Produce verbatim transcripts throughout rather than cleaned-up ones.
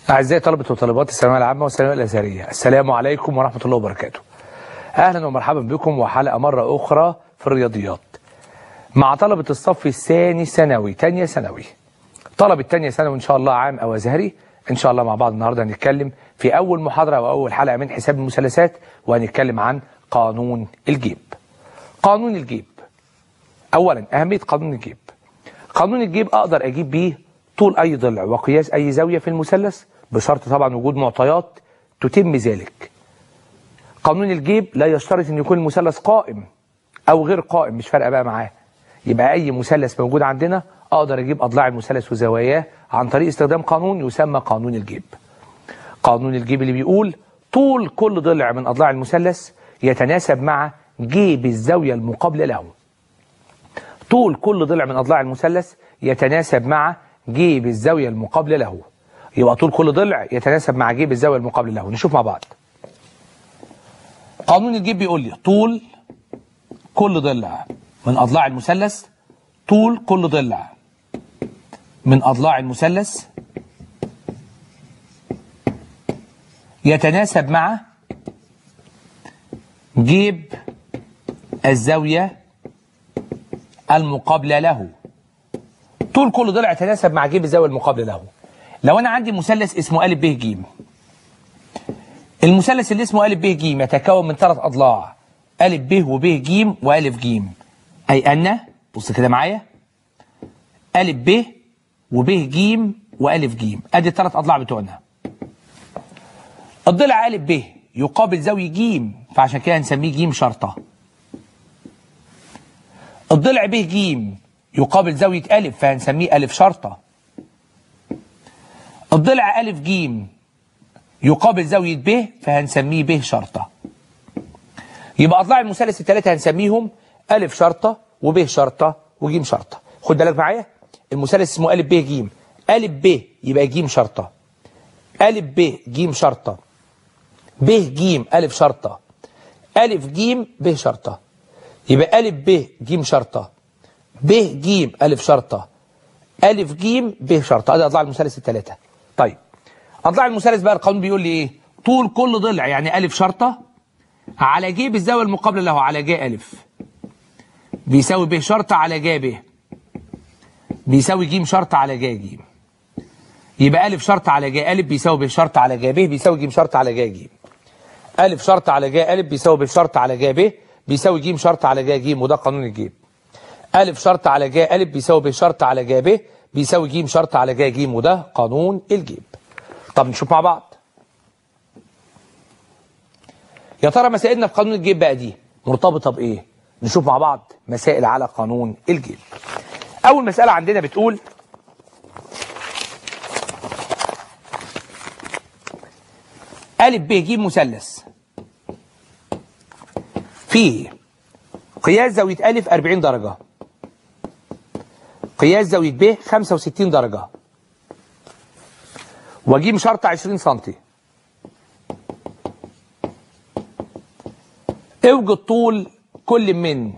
أعزائي طلبة وطالبات الثانوية العامة والثانوية الأزهرية، السلام عليكم ورحمة الله وبركاته. أهلا ومرحبا بكم وحلقة مرة أخرى في الرياضيات مع طلبة الصف الثاني ثانوي تانية ثانوي. طلبة تانية ثانوي إن شاء الله عام أو أزهري، إن شاء الله مع بعض النهاردة هنتكلم في أول محاضرة وأول حلقة من حساب المثلثات، وهنتكلم عن قانون الجيب. قانون الجيب، أولا أهمية قانون الجيب. قانون الجيب أقدر أجيب بيه طول أي ضلع وقياس أي زاوية في المثلث، بشرط طبعا وجود معطيات تتم ذلك. قانون الجيب لا يشترط أن يكون المثلث قائم أو غير قائم، مش فارقة بقى معاه. يبقى أي مثلث موجود عندنا أقدر أجيب أضلاع المثلث وزواياه عن طريق استخدام قانون يسمى قانون الجيب. قانون الجيب اللي بيقول طول كل ضلع من أضلاع المثلث يتناسب مع جيب الزاوية المقابلة له. طول كل ضلع من أضلاع المثلث يتناسب مع جيب الزاوية المقابلة له. يبقى طول كل ضلع يتناسب مع جيب الزاوية المقابلة له. نشوف مع بعض. قانون الجيب بيقول لي طول كل ضلع من أضلاع المثلث، طول كل ضلع من أضلاع المثلث يتناسب مع جيب الزاوية المقابلة له. طول كل ضلع يتناسب مع جيب الزاوية المقابلة له. لو أنا عندي مثلث اسمه أ ب ج، المثلث اللي اسمه أ ب ج يتكون من ثلاث أضلاع، أ ب وب ج وأ ج، أي أن بص كده معايا أ ب وب ج وأ ج، أدي الثلاث أضلاع بتوعنا. الضلع أ ب يقابل زاوية ج، فعشان كده هنسميه ج شرطة. الضلع ب ج يقابل زاوية أ، فهنسميه أ شرطة. الضلع أ ج يقابل زاوية ب، فهنسميه ب شرطة. يبقى أضلاع المثلث الثلاثة هنسميهم أ شرطة وب شرطة وج شرطة. خد بالك معايا، المثلث اسمه أ ب ج، أ ب يبقى ج شرطة، أ ب ج شرطة، ب ج أ شرطة، أ ج ب شرطة. يبقى أ ب ج شرطة، ب ج أ شرطة، أ ج ب شرطة. ادي أضلاع المثلث الثلاثة. طيب أضلاع المثلث بقى القانون بيقول لي إيه؟ طول كل ضلع يعني أ شرطة على جيب الزاوية المقابلة له على ج أ بيساوي ب شرطة على ج ب بيساوي ج شرطة على ج ج. يبقى أ شرطة على ج أ بيساوي ب شرطة على ج ب بيساوي ج شرطة على ج ج. أ شرطة على ج أ بيساوي ب شرطة على ج ب بيساوي ج شرطة على ج ج، وده قانون الجيب. أ شرطة على ج أ بيساوي ب شرطة على ج ب بيساوي ج شرطة على ج ج، وده قانون الجيب. طب نشوف مع بعض. يا ترى مسائلنا في قانون الجيب بقى دي مرتبطة بإيه؟ نشوف مع بعض مسائل على قانون الجيب. أول مسألة عندنا بتقول أ ب ج مثلث فيه قياس زاوية أ أربعين درجة، قياس زاوية ب خمسة وستين درجة، وج شرطة عشرين سنتي. اوجد طول كل من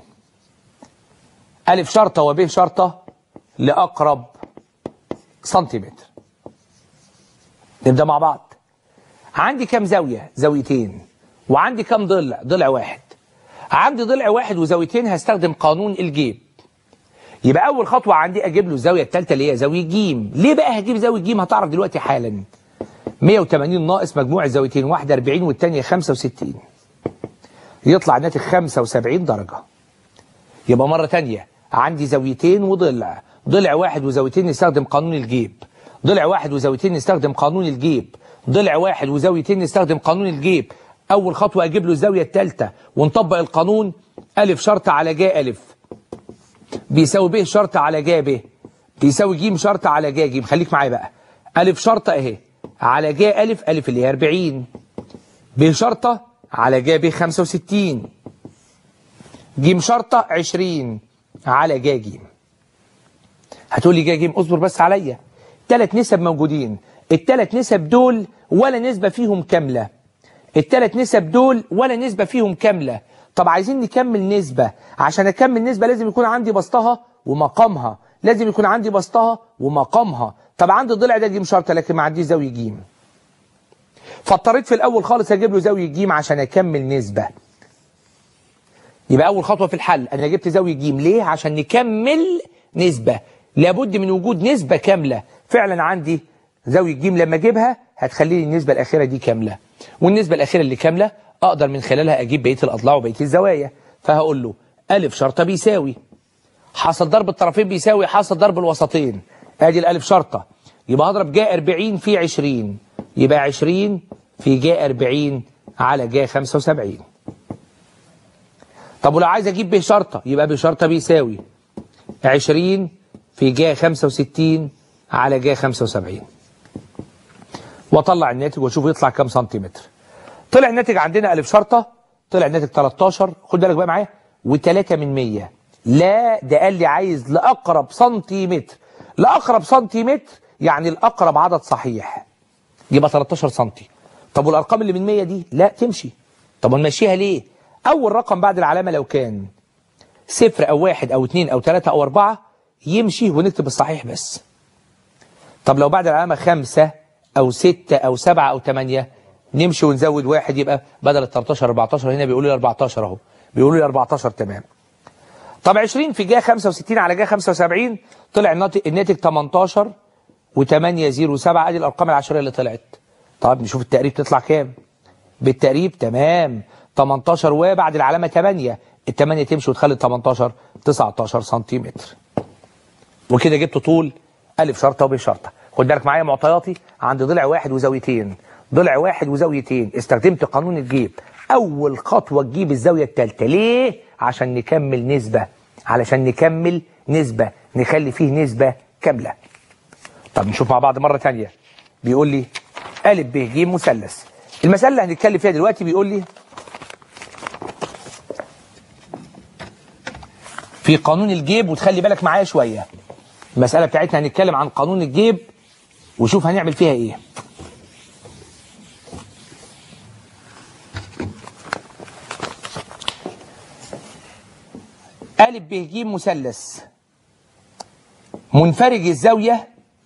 أ شرطة وب شرطة لأقرب سنتيمتر. نبدأ مع بعض. عندي كام زاوية؟ زاويتين. وعندي كام ضلع؟ ضلع واحد. عندي ضلع واحد وزاويتين، هستخدم قانون الجيب. يبقى أول خطوة عندي أجيب له الزاوية الثالثة اللي هي زاوية ج. ليه بقى هجيب زاوية ج؟ هتعرف دلوقتي حالا. مية وتمانين ناقص مجموع الزاويتين، واحدة أربعين والثانية خمسة وستين، يطلع الناتج خمسة وسبعين درجة. يبقى مرة تانية عندي زاويتين وضلع، ضلع واحد وزاويتين نستخدم قانون الجيب، ضلع واحد وزاويتين نستخدم قانون الجيب، ضلع واحد وزاويتين نستخدم قانون الجيب. أول خطوة أجيب له الزاوية الثالثة ونطبق القانون. أ شرطة على ج أ بيساوي ب شرطة على ج ب بيساوي ج شرطة على ج ج. خليك معايا بقى. أ شرطة أهي على ج أ، أ اللي هي أربعين، ب شرطة على ج ب خمسة وستين، ج شرطة عشرين على ج ج. هتقول لي ج ج اصبر بس عليا، ثلاث نسب موجودين، الثلاث نسب دول ولا نسبة فيهم كاملة، الثلاث نسب دول ولا نسبة فيهم كاملة. طب عايزين نكمل نسبة، عشان أكمل نسبة لازم يكون عندي بسطها ومقامها، لازم يكون عندي بسطها ومقامها. طب عندي الضلع ده ج شرطة لكن ما عنديش زاوية ج، فاضطريت في الاول خالص اجيب له زاويه ج عشان اكمل نسبه. يبقى اول خطوه في الحل انا جبت زاويه ج ليه؟ عشان نكمل نسبه. لابد من وجود نسبه كامله. فعلا عندي زاويه ج لما اجيبها هتخلي لي النسبه الاخيره دي كامله، والنسبه الاخيره اللي كامله اقدر من خلالها اجيب بقيه الاضلاع وبقيه الزوايا. فهقول له ا شرطه بيساوي حاصل ضرب الطرفين بيساوي حاصل ضرب الوسطين. ادي الالف شرطه، يبقى هضرب ج أربعين في عشرين، يبقى عشرين في ج أربعين على ج خمسة وسبعين. طب ولو عايز اجيب ب شرطه يبقى ب شرطه بيساوي عشرين في ج خمسة وستين على ج خمسة وسبعين. واطلع الناتج واشوف يطلع كام سنتيمتر. طلع الناتج عندنا الف شرطه، طلع الناتج تلتاشر. خد بالك بقى معايا، و3 من مية. لا ده قال لي عايز لاقرب سنتيمتر. لاقرب سنتيمتر يعني الاقرب عدد صحيح، يبقى تلتاشر سنتي. طب والارقام اللي من مية دي لا تمشي. طب ونمشيها ليه؟ اول رقم بعد العلامه لو كان صفر او واحد او اتنين او تلاتة او اربعة يمشي ونكتب الصحيح بس. طب لو بعد العلامه خمسة او ستة او سبعة او تمانية نمشي ونزود واحد، يبقى بدل ال تلتاشر اربعتاشر. هنا بيقولوا لي اربعتاشر اهو، بيقولوا لي اربعتاشر تمام. طب عشرين في ج خمسة وستين على ج خمسة وسبعين طلع الناتج تمنتاشر و8 صفر سبعة. ادي الارقام العشريه اللي طلعت. طب نشوف التقريب تطلع كام. بالتقريب تمام تمنتاشر وبعد العلامه تمانية، التمانية تمشي وتخلي تمنتاشر تسعتاشر سنتيمتر. وكده جبت طول الف شرطه وب شرطه. خد بالك معايا معطياتي عند ضلع واحد وزاويتين. ضلع واحد وزاويتين استخدمت قانون الجيب. اول خطوه تجيب الزاويه الثالثه. ليه؟ عشان نكمل نسبه، علشان نكمل نسبه نخلي فيه نسبه كامله. طب نشوف مع بعض مره ثانيه. بيقول لي ا ب ج مثلث. المساله اللي هنتكلم فيها دلوقتي بيقول لي في قانون الجيب، وتخلي بالك معايا شويه. المساله بتاعتنا هنتكلم عن قانون الجيب وشوف هنعمل فيها ايه. ا ب ج مثلث منفرج الزاويه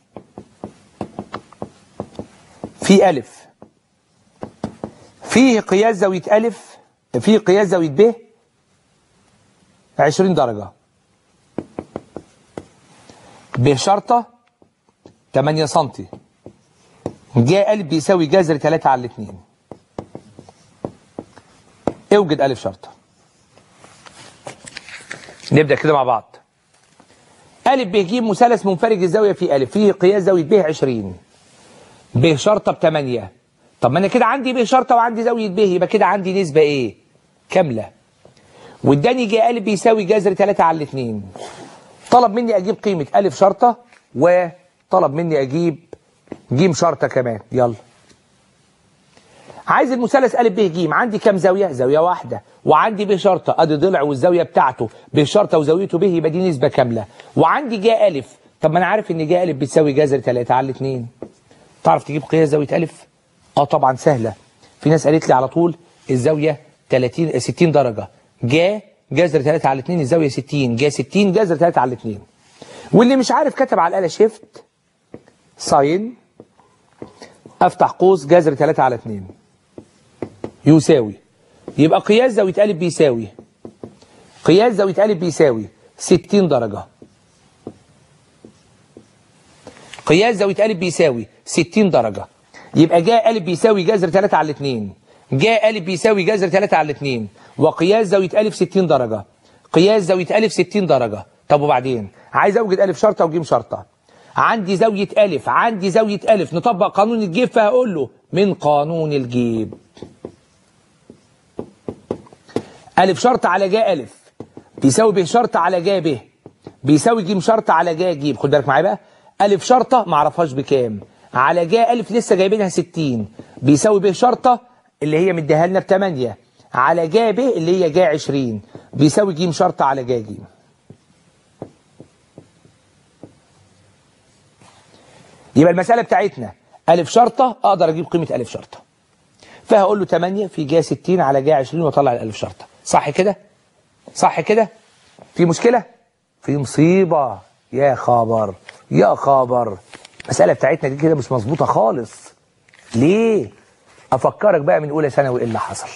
في أ فيه قياس زاويه أ، فيه قياس زاويه ب عشرين درجه، ب شرطه تمانية سنتي، ج أ بيساوي جذر تلاتة على اتنين. اوجد أ شرطه. نبدأ كده مع بعض. أ ب ج مثلث منفرج الزاوية في أ فيه قياس زاوية ب عشرين، ب شرطة ب تمانية. طب ما أنا كده عندي ب شرطة وعندي زاوية ب، يبقى كده عندي نسبة إيه؟ كاملة. واداني ج أ بيساوي جذر تلاتة على اتنين. طلب مني أجيب قيمة أ شرطة وطلب مني أجيب ج شرطة كمان. يلا. عايز المثلث أ ب ج، عندي كام زاوية؟ زاوية واحدة، وعندي ب شرطة ادي ضلع والزاوية بتاعته ب شرطة وزاويته ب، يبقى دي نسبة كاملة. وعندي ج أ. طب ما انا عارف ان ج أ بتساوي جذر تلاتة على اتنين. تعرف تجيب قياس زاوية أ؟ اه طبعا سهلة. في ناس قالت لي على طول الزاوية تلاتين ستين درجة. ج جذر تلاتة على اتنين الزاوية ستين، ج ستين جذر تلاتة على اتنين. واللي مش عارف كتب على الآلة شيفت ساين افتح قوس جذر تلاتة على اتنين يساوي، يبقى قياس زاوية أ بيساوي قياس زاوية أ بيساوي ستين درجة. قياس زاوية أ بيساوي ستين درجة. يبقى ج أ بيساوي جذر تلاتة على اتنين، ج أ بيساوي جذر تلاتة على اتنين، وقياس زاوية أ ستين درجة. قياس زاوية أ ستين درجة. طب وبعدين عايز اوجد أ شرطة وج شرطة. عندي زاوية أ، عندي زاوية أ، نطبق قانون الجيب. فهقول له من قانون الجيب أ شرطة على ج أ بيساوي ب شرطة على ج ب بيساوي ج شرطة على ج ج. خد بالك معايا بقى، أ شرطة ما اعرفهاش بكام، على ج أ لسه جايبينها ستين، بيساوي ب شرطة اللي هي مديها لنا ب تمانية على ج ب اللي هي ج عشرين بيساوي ج شرطة على ج ج. يبقى المسألة بتاعتنا أ شرطة اقدر اجيب قيمة أ شرطة. فهقول له تمانية في ج ستين على ج عشرين واطلع الألف شرطة. صح كده؟ صح كده؟ في مشكلة؟ في مصيبة. يا خبر يا خبر. المسألة بتاعتنا دي كده مش مظبوطة خالص. ليه؟ افكرك بقى من اولى ثانوي ايه اللي حصل.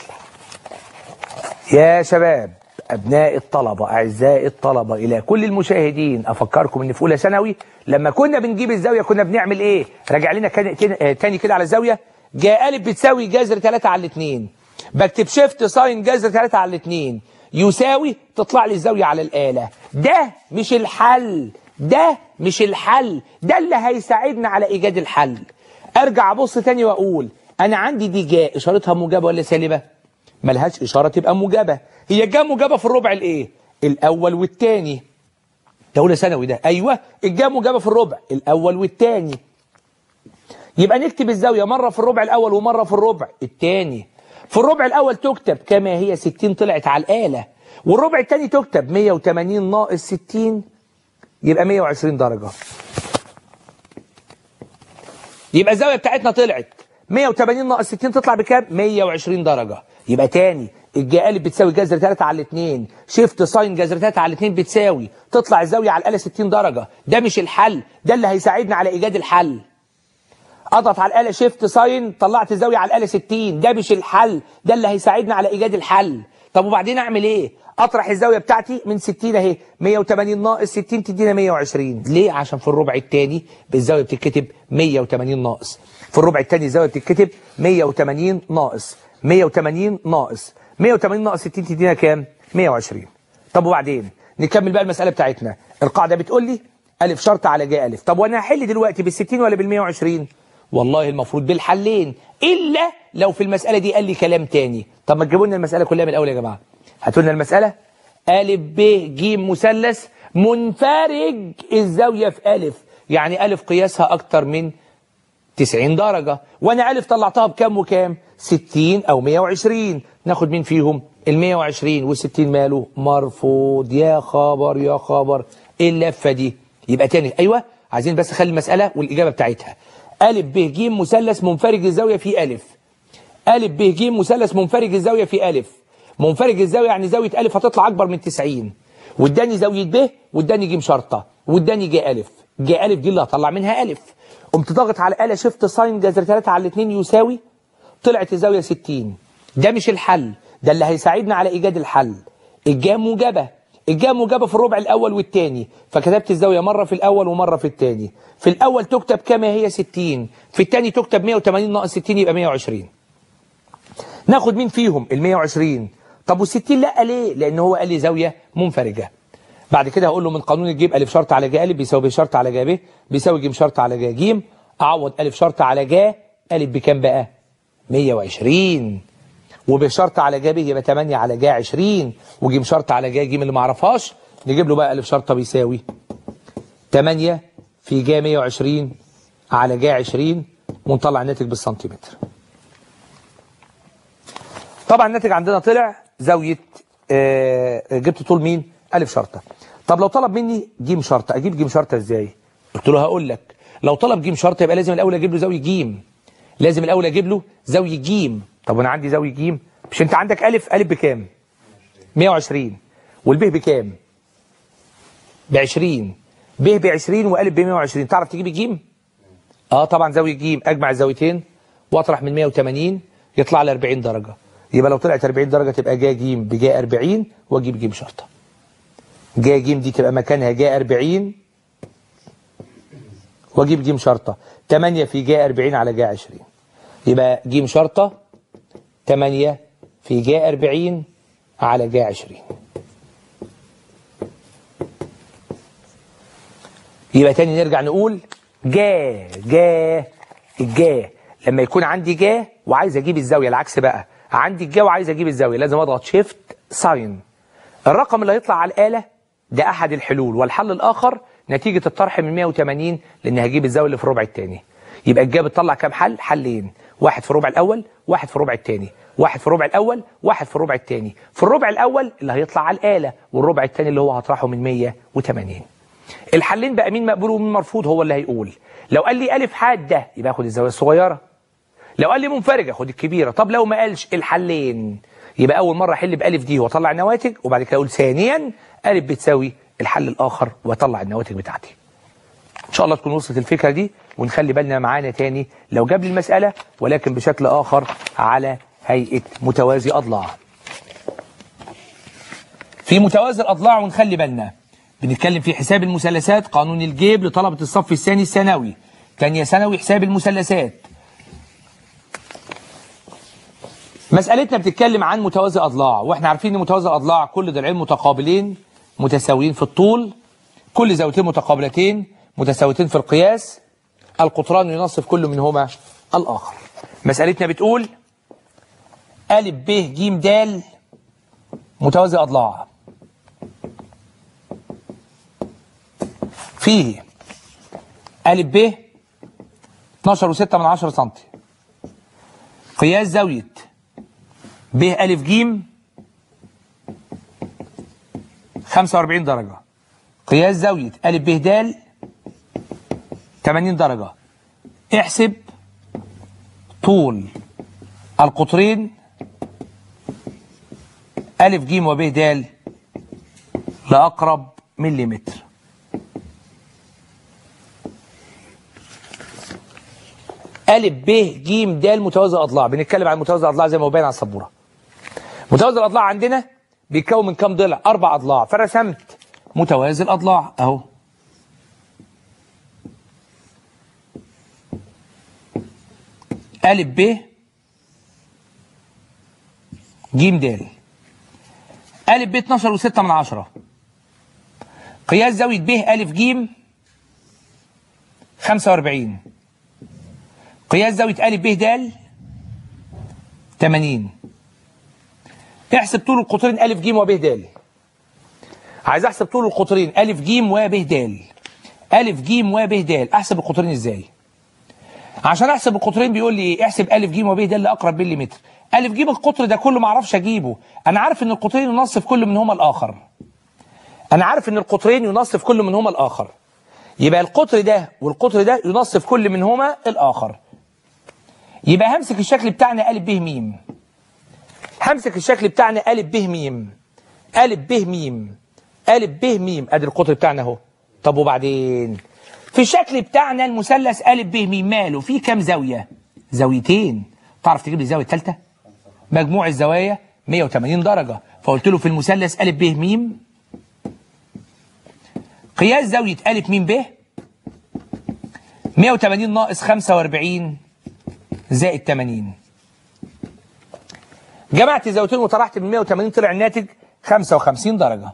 يا شباب ابناء الطلبه اعزائي الطلبه الى كل المشاهدين، افكركم ان في اولى ثانوي لما كنا بنجيب الزاويه كنا بنعمل ايه؟ راجع لنا تاني كده على الزاويه. جا الف بتساوي جذر ثلاثة على الاثنين، بكتب شيفت ساين جذر ثلاثة على الاثنين يساوي تطلع لي الزاويه على الاله. ده مش الحل، ده مش الحل، ده اللي هيساعدنا على ايجاد الحل. ارجع ابص تاني واقول انا عندي دي جا اشارتها موجبه ولا سالبه؟ ملهاش اشاره تبقى موجبه. هي جا موجبه في الربع الايه؟ الاول والثاني. ده اولى ثانوي ده. ايوه الجا موجبه في الربع الاول والثاني. يبقى نكتب الزاويه مره في الربع الاول ومره في الربع الثاني. في الربع الاول تكتب كما هي ستين طلعت على الاله، والربع الثاني تكتب مية وتمانين ناقص ستين يبقى مية وعشرين درجه. يبقى الزاويه بتاعتنا طلعت مية وتمانين ناقص ستين تطلع بكام؟ مية وعشرين درجه. يبقى تاني الجا الف بتساوي جذر ثلاثة على الاثنين، شيفت ساين جذر ثلاثة على الاثنين بتساوي تطلع الزاويه على الاله ستين درجه. ده مش الحل، ده اللي هيساعدنا على ايجاد الحل. اضغط على الاله شيفت ساين طلعت الزاويه على الاله ستين، ده مش الحل، ده اللي هيساعدنا على ايجاد الحل. طب وبعدين اعمل ايه؟ اطرح الزاويه بتاعتي من ستين اهي، مية وتمانين ناقص ستين تدينا مية وعشرين. ليه؟ عشان في الربع الثاني بالزاويه بتتكتب مية وتمانين ناقص. في الربع الثاني الزاويه بتتكتب مية وتمانين ناقص مية وتمانين ناقص مية وتمانين ناقص ستين تدينا كام؟ مية وعشرين. طب وبعدين نكمل بقى المساله بتاعتنا. القاعده بتقول لي الف شرط على ج الف. طب وانا هحل دلوقتي بال ستين ولا بال مية وعشرين؟ والله المفروض بالحلين، الا لو في المساله دي قال لي كلام تاني. طب ما تجيبوا لنا المساله كلها من الاول يا جماعه. هاتوا لنا المساله ا ب ج مثلث منفرج الزاويه في ا، يعني ا قياسها اكتر من تسعين درجه، وانا ا طلعتها بكام وكام؟ ستين او مية وعشرين. ناخد مين فيهم؟ ال مية وعشرين وال ستين ماله؟ مرفوض. يا خبر يا خبر ايه اللفه دي؟ يبقى تاني ايوه عايزين بس نخلي المساله والاجابه بتاعتها. ا ب ج مثلث منفرج الزاويه في ا. ا ب ج مثلث منفرج الزاويه في ا. منفرج الزاويه يعني زاويه ا هتطلع اكبر من تسعين، واداني زاويه ب واداني ج شرطه واداني ج ا. ج ا دي اللي هطلع منها ا. قمت ضاغط على الاله شيفت ساين جذر ثلاثة على الاثنين يساوي طلعت الزاويه ستين. ده مش الحل، ده اللي هيساعدنا على ايجاد الحل. الجا موجبه، الجا موجبه في الربع الاول والثاني، فكتبت الزاويه مره في الاول ومره في الثاني. في الاول تكتب كما هي ستين، في الثاني تكتب مية وتمانين ناقص ستين يبقى مية وعشرين. ناخد مين فيهم؟ ال مية وعشرين. طب وال60 لا ليه؟ لان هو قال لي زاويه منفرجه. بعد كده هقول له من قانون الجيب ا شرط على ج ا بيساوي ب شرط على ج ب بيساوي ج شرط على ج ج. اعوض ا شرط على ج ا بكام بقى؟ مية وعشرين. وب شرط على ج ب يبقى تمانية على ج عشرين، وج شرط على ج ج اللي ما اعرفهاش نجيب له بقى ا شرطه بيساوي تمانية في ج مية وعشرين على ج عشرين، ونطلع الناتج بالسنتيمتر. طبعا الناتج عندنا طلع زاويه آه جبت طول مين؟ ا شرطه. طب لو طلب مني ج شرطه اجيب ج شرطه ازاي؟ قلت له هقول لك. لو طلب ج شرطه يبقى لازم الاول اجيب له زاويه ج، لازم الاول اجيب له زاويه ج. طب وانا عندي زاويه ج، مش انت عندك ا ا بكام؟ مية وعشرين. والب بكام؟ ب عشرين. ب ب عشرين وا ب مية وعشرين. تعرف تجيب ج؟ اه طبعا زاويه ج اجمع الزاويتين واطرح من مية وتمانين يطلع لي أربعين درجه. يبقى لو طلعت أربعين درجه تبقى ج ج بج أربعين واجيب ج شرطه. ج ج دي تبقى مكانها ج أربعين واجيب ج شرطه. تمانية في ج أربعين على ج عشرين. يبقى ج شرطه تمانية في ج أربعين على ج عشرين. يبقى تاني نرجع نقول جا جا الجا لما يكون عندي جا وعايز اجيب الزاويه، العكس بقى عندي الجا وعايز اجيب الزاويه لازم اضغط شيفت ساين. الرقم اللي هيطلع على الاله ده احد الحلول، والحل الاخر نتيجه الطرح من مية وتمانين لان هجيب الزاويه اللي في الربع الثاني. يبقى الجا بتطلع كام حل؟ حلين، واحد في الربع الاول واحد في الربع الثاني، واحد في الربع الاول واحد في الربع الثاني. في الربع الاول اللي هيطلع على الاله، والربع الثاني اللي هو هطرحه من مية وتمانين. الحلين بقى مين مقبول ومين مرفوض هو اللي هيقول. لو قال لي الف حاده يبقى اخد الزاويه الصغيره، لو قال لي منفرجه خد الكبيره. طب لو ما قالش الحلين يبقى اول مره احل بالف دي واطلع النواتج، وبعد كده اقول ثانيا الف بتساوي الحل الاخر واطلع النواتج بتاعتي. ان شاء الله تكون وصلت الفكره دي، ونخلي بالنا معانا تاني لو جاب لي المساله ولكن بشكل اخر على هيئه متوازي اضلاع. في متوازي الاضلاع ونخلي بالنا بنتكلم في حساب المثلثات، قانون الجيب لطلبه الصف الثاني الثانوي، ثانيه ثانوي، حساب المثلثات. مسألتنا بتتكلم عن متوازي أضلاع، واحنا عارفين ان متوازي الأضلاع كل ضلعين متقابلين متساويين في الطول، كل زاويتين متقابلتين متساويتين في القياس، القطران ينصف كل منهما الآخر. مسألتنا بتقول أ ب ج د متوازي أضلاع، فيه أ ب اتناشر وستة من عشرة سنتي، قياس زاوية ب أ ج خمسة وأربعين درجة، قياس زاوية أ ب د ثمانين درجة. احسب طول القطرين أ ج وب د لأقرب مليمتر. أ ب ج د متوازي أضلاع، بنتكلم عن متوازي الأضلاع زي ما هو باين على السبورة. متوازي الأضلاع عندنا بيتكون من كام ضلع؟ أربع أضلاع، فرسمت متوازي الأضلاع أهو. أ ب ج د، أ ب اتناشر وستة من عشرة، قياس زاوية ب أ ج خمسة وأربعين، قياس زاوية أ ب د ثمانين. احسب طول القطرين أ ج وب د. عايز احسب طول القطرين أ ج وب د. أ ج وب د، احسب القطرين ازاي؟ عشان احسب القطرين بيقول لي ايه؟ احسب أ ج وب د لاقرب مليمتر. أ ج القطر ده كله ما اعرفش اجيبه، انا عارف ان القطرين ينصف كل منهما الاخر. انا عارف ان القطرين ينصف كل منهما الاخر. يبقى القطر ده والقطر ده ينصف كل منهما الاخر. يبقى همسك الشكل بتاعنا أ ب م. همسك الشكل بتاعنا أ ب م. أ ب م. أ ب م، ادي القطر بتاعنا اهو. طب وبعدين في الشكل بتاعنا المثلث أ ب م ماله؟ فيه كام زاويه؟ زاويتين. تعرف تجيب لي الزاويه الثالثه؟ مجموع الزوايا مية وتمانين درجه، فقلت له في المثلث أ ب م قياس زاويه أ م ب مية وتمانين ناقص خمسة وأربعين زائد ثمانين. جمعت الزاويتين وطرحت من مية وتمانين طلع الناتج خمسة وخمسين درجه.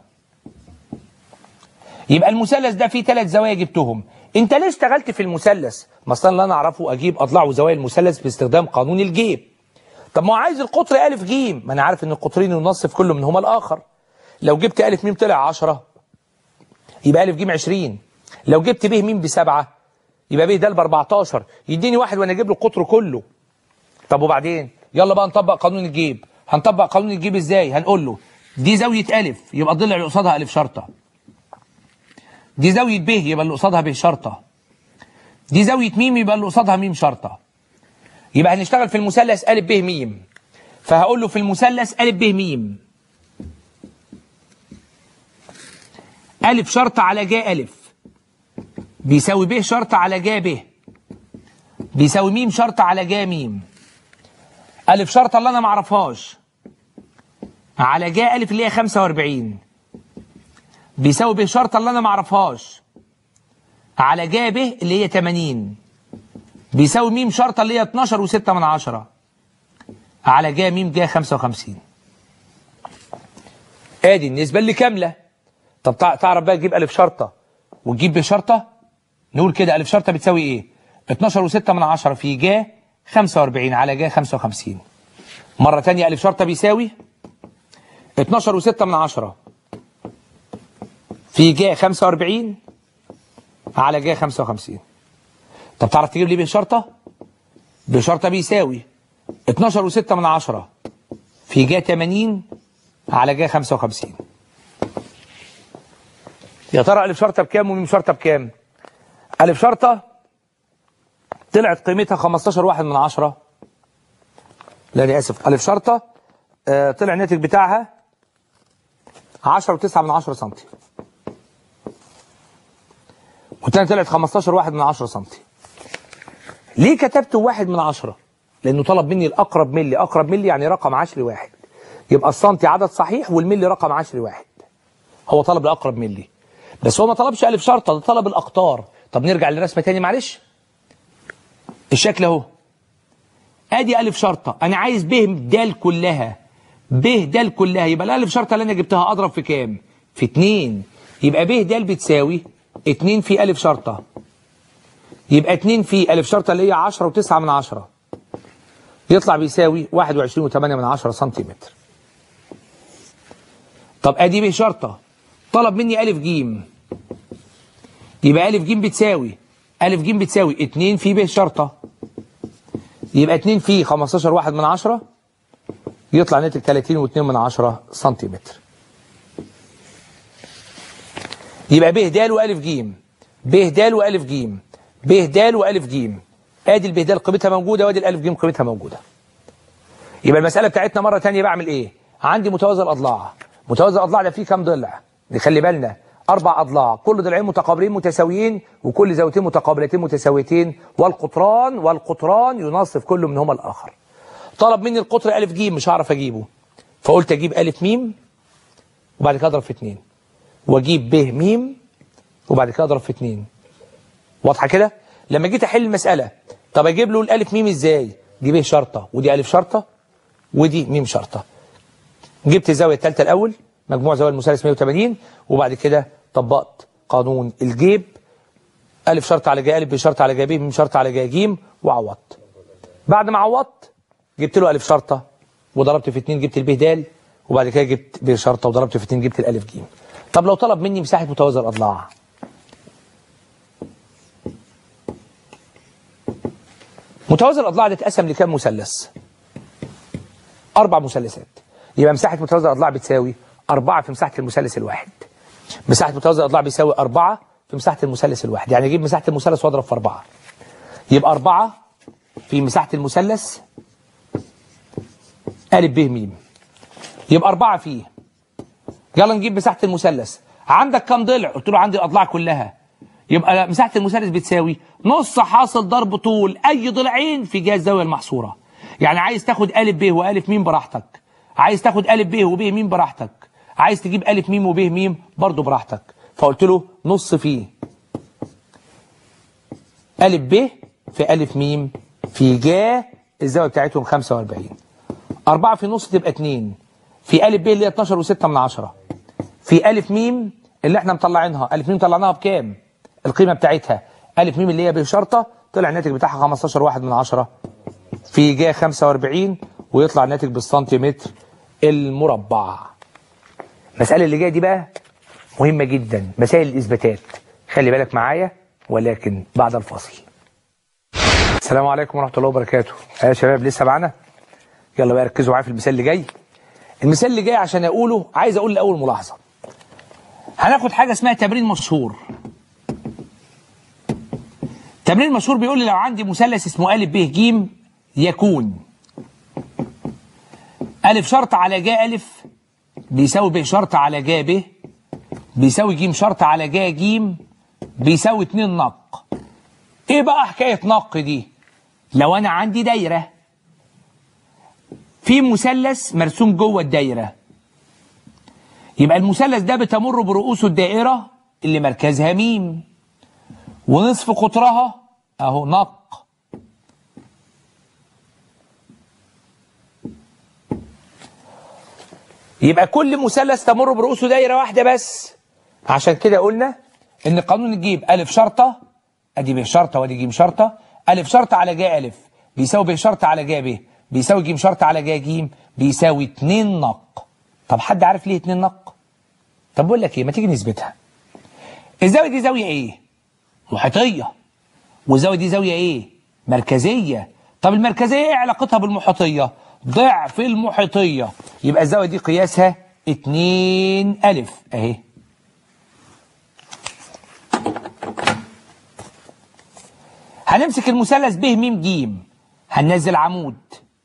يبقى المثلث ده فيه ثلاث زوايا جبتهم. انت ليه اشتغلت في المثلث؟ مثلا اللي انا اعرفه اجيب اضلاع وزوايا المثلث باستخدام قانون الجيب. طب ما هو عايز القطر أ ج، ما انا عارف ان القطرين ينصف كل منهما الاخر. لو جبت أ م طلع عشرة يبقى أ ج عشرين. لو جبت ب م بسبعة يبقى ب د ب أربعتاشر، يديني واحد وانا اجيب له القطر كله. طب وبعدين يلا بقى نطبق قانون الجيب. هنطبق قانون الجيب ازاي؟ هنقول له دي زاويه أ يبقى الضلع اللي قصادها أ شرطه. دي زاويه ب يبقى اللي قصادها ب شرطه. دي زاويه م يبقى اللي قصادها م شرطه. يبقى هنشتغل في المثلث أ ب م. فهقول له في المثلث أ ب م أ شرطه على ج أ بيساوي ب شرطه على ج ب بيساوي م شرطه على ج م. أ شرطه اللي انا ما اعرفهاش على ج أ اللي هي خمسة وأربعين بيساوي ب شرطه اللي انا ما اعرفهاش على ج ب اللي هي ثمانين بيساوي م شرطه اللي هي اتناشر وستة من عشرة على ج م ج خمسة وخمسين. ادي النسبه اللي كامله. طب تعرف بقى تجيب أ شرطه وتجيب ب شرطه؟ نقول كده أ شرطه بتساوي ايه؟ اتناشر وستة من عشرة في ج خمسة وأربعين على ج خمسة وخمسين. مره ثانيه أ شرطه بيساوي اتناشر وستة من عشرة في ج خمسة وأربعين على ج خمسة وخمسين. طب تعرف تجيب لي ب شرطه؟ ب شرطه بيساوي اتناشر وستة من عشرة في ج ثمانين على ج خمسة وخمسين. يا ترى أ شرطه بكام وم شرطه بكام؟ أ شرطه طلعت قيمتها خمستاشر واحد من عشرة. لا انا اسف، أ شرطه آه طلع الناتج بتاعها عشرة وتسعة من عشرة سنتي. وت... الثانية طلعت خمستاشر واحد من عشرة سنتي. ليه كتبت واحد من عشرة؟ لأنه طلب مني الأقرب ملي، أقرب ملي يعني رقم عشري واحد. يبقى السنتي عدد صحيح والملي رقم عشري واحد. هو طلب الأقرب ملي. بس هو ما طلبش ألف شرطة، ده طلب الأقطار. طب نرجع للرسمة تاني معلش. الشكل أهو. أدي ألف شرطة، أنا عايز ب د كلها. ب د كلها، يبقى الألف شرطة اللي أنا جبتها أضرب في كام؟ في اتنين. يبقى ب د بتساوي اتنين في ألف شرطة. يبقى اتنين في ألف شرطة اللي هي عشرة وتسعة من عشرة. يطلع بيساوي واحد وعشرين وتمانية من عشرة سنتيمتر. طب ادي ب شرطة، طلب مني ألف جيم. يبقى ألف جيم بتساوي ألف جيم بتساوي اتنين في ب شرطة. يبقى اتنين في خمستاشر واحد من عشرة، يطلع ناتج تلاتين واتنين من عشرة سنتيمتر. يبقى ب د وألف جيم، ب د وألف جيم، ب د وألف جيم. ادي الب د قيمتها موجودة وادي الألف جيم قيمتها موجودة. يبقى المسألة بتاعتنا مرة تانية بعمل ايه؟ عندي متوازي الأضلاع. متوازي الأضلاع ده فيه كام ضلع؟ نخلي بالنا أربع أضلاع، كل ضلعين متقابلين متساويين وكل زاويتين متقابلتين متساويتين، والقطران والقطران ينصف كل منهما الآخر. طلب مني القطر ألف جيم، مش هعرف أجيبه، فقلت أجيب ألف ميم وبعد كده أضرب في اتنين، وأجيب ب ميم وبعد كده أضرب في اتنين. واضحة كده؟ لما جيت أحل المسألة، طب أجيب له الألف ميم إزاي؟ دي ب شرطة ودي ألف شرطة ودي ميم شرطة. جبت الزاوية الثالثة الأول، مجموع زوايا المثلث مية وتمانين، وبعد كده طبقت قانون الجيب، ألف شرط على ج ألف، ب شرط على ج ب، ميم شرط على ج ج، وعوضت. بعد ما عوضت جبت له ألف شرطة وضربت في اتنين جبت الب د، وبعد كده جبت ب شرطة وضربت في اتنين جبت الألف ج. طب لو طلب مني مساحة متوازي الأضلاع، متوازي الأضلاع ده اتقسم لكام مثلث؟ أربع مثلثات. يبقى مساحة متوازي الأضلاع بتساوي أربعة في مساحة المثلث الواحد. مساحة متوازي الأضلاع بيساوي أربعة في مساحة المثلث الواحد، يعني أجيب مساحة المثلث وأضرب في أربعة. يبقى أربعة في مساحة المثلث ألف ب م. يبقى أربعة فيه. يلا نجيب مساحة المثلث. عندك كام ضلع؟ قلت له عندي الأضلاع كلها. يبقى مساحة المثلث بتساوي نص حاصل ضرب طول أي ضلعين في جهة الزاوية المحصورة. يعني عايز تاخد ألف ب وألف م براحتك، عايز تاخد ألف ب وب م براحتك، عايز تجيب ألف م وب م برضه براحتك. فقلت له نص فيه ألف ب في ألف م في ج الزاوية بتاعتهم خمسة وأربعين. أربعة في نص تبقى اتنين في ألف ب اللي هي اتناشر وستة من عشرة في ألف م اللي احنا مطلعينها. ألف م طلعناها بكام؟ القيمة بتاعتها ألف م اللي هي ب شرطة، طلع الناتج بتاعها خمستاشر واحد من عشرة في ج خمسة وأربعين، ويطلع الناتج بالسنتيمتر المربع. المسألة اللي جاية دي بقى مهمة جدا، مسائل الإثباتات. خلي بالك معايا ولكن بعد الفاصل. السلام عليكم ورحمة الله وبركاته. يا شباب لسه معانا؟ يلا بقى ركزوا معايا في المثال اللي جاي. المثال اللي جاي عشان أقوله عايز أقول لأول ملاحظة. هناخد حاجة اسمها تمرين مشهور. تمرين مشهور بيقول لي لو عندي مثلث اسمه أ ب ج يكون أ شرط على ج أ بيساوي ب شرط على ج ب بيساوي ج شرط على ج ج بيساوي اتنين نق. ايه بقى حكاية نق دي؟ لو انا عندي دايرة في مثلث مرسوم جوه الدايرة، يبقى المثلث ده بتمر برؤوسه الدائرة اللي مركزها م، ونصف قطرها اهو نق. يبقى كل مثلث تمر برؤوسه دايرة واحدة بس. عشان كده قلنا ان قانون نجيب أ شرطة ادي ب شرطة وادي ج شرطة، أ شرطة على ج أ بيساوي ب شرطة على ج ب بيساوي ج شرطة على ج ج بيساوي اتنين نق. طب حد عارف ليه اتنين نق؟ طب بقول لك ايه، ما تيجي نثبتها. الزاوية دي زاوية ايه؟ محيطية. والزاوية دي زاوية ايه؟ مركزية. طب المركزية ايه علاقتها بالمحيطية؟ ضعف المحيطية. يبقى الزاوية دي قياسها اتنين أ اهي. هنمسك المثلث ب م ج، هننزل عمود.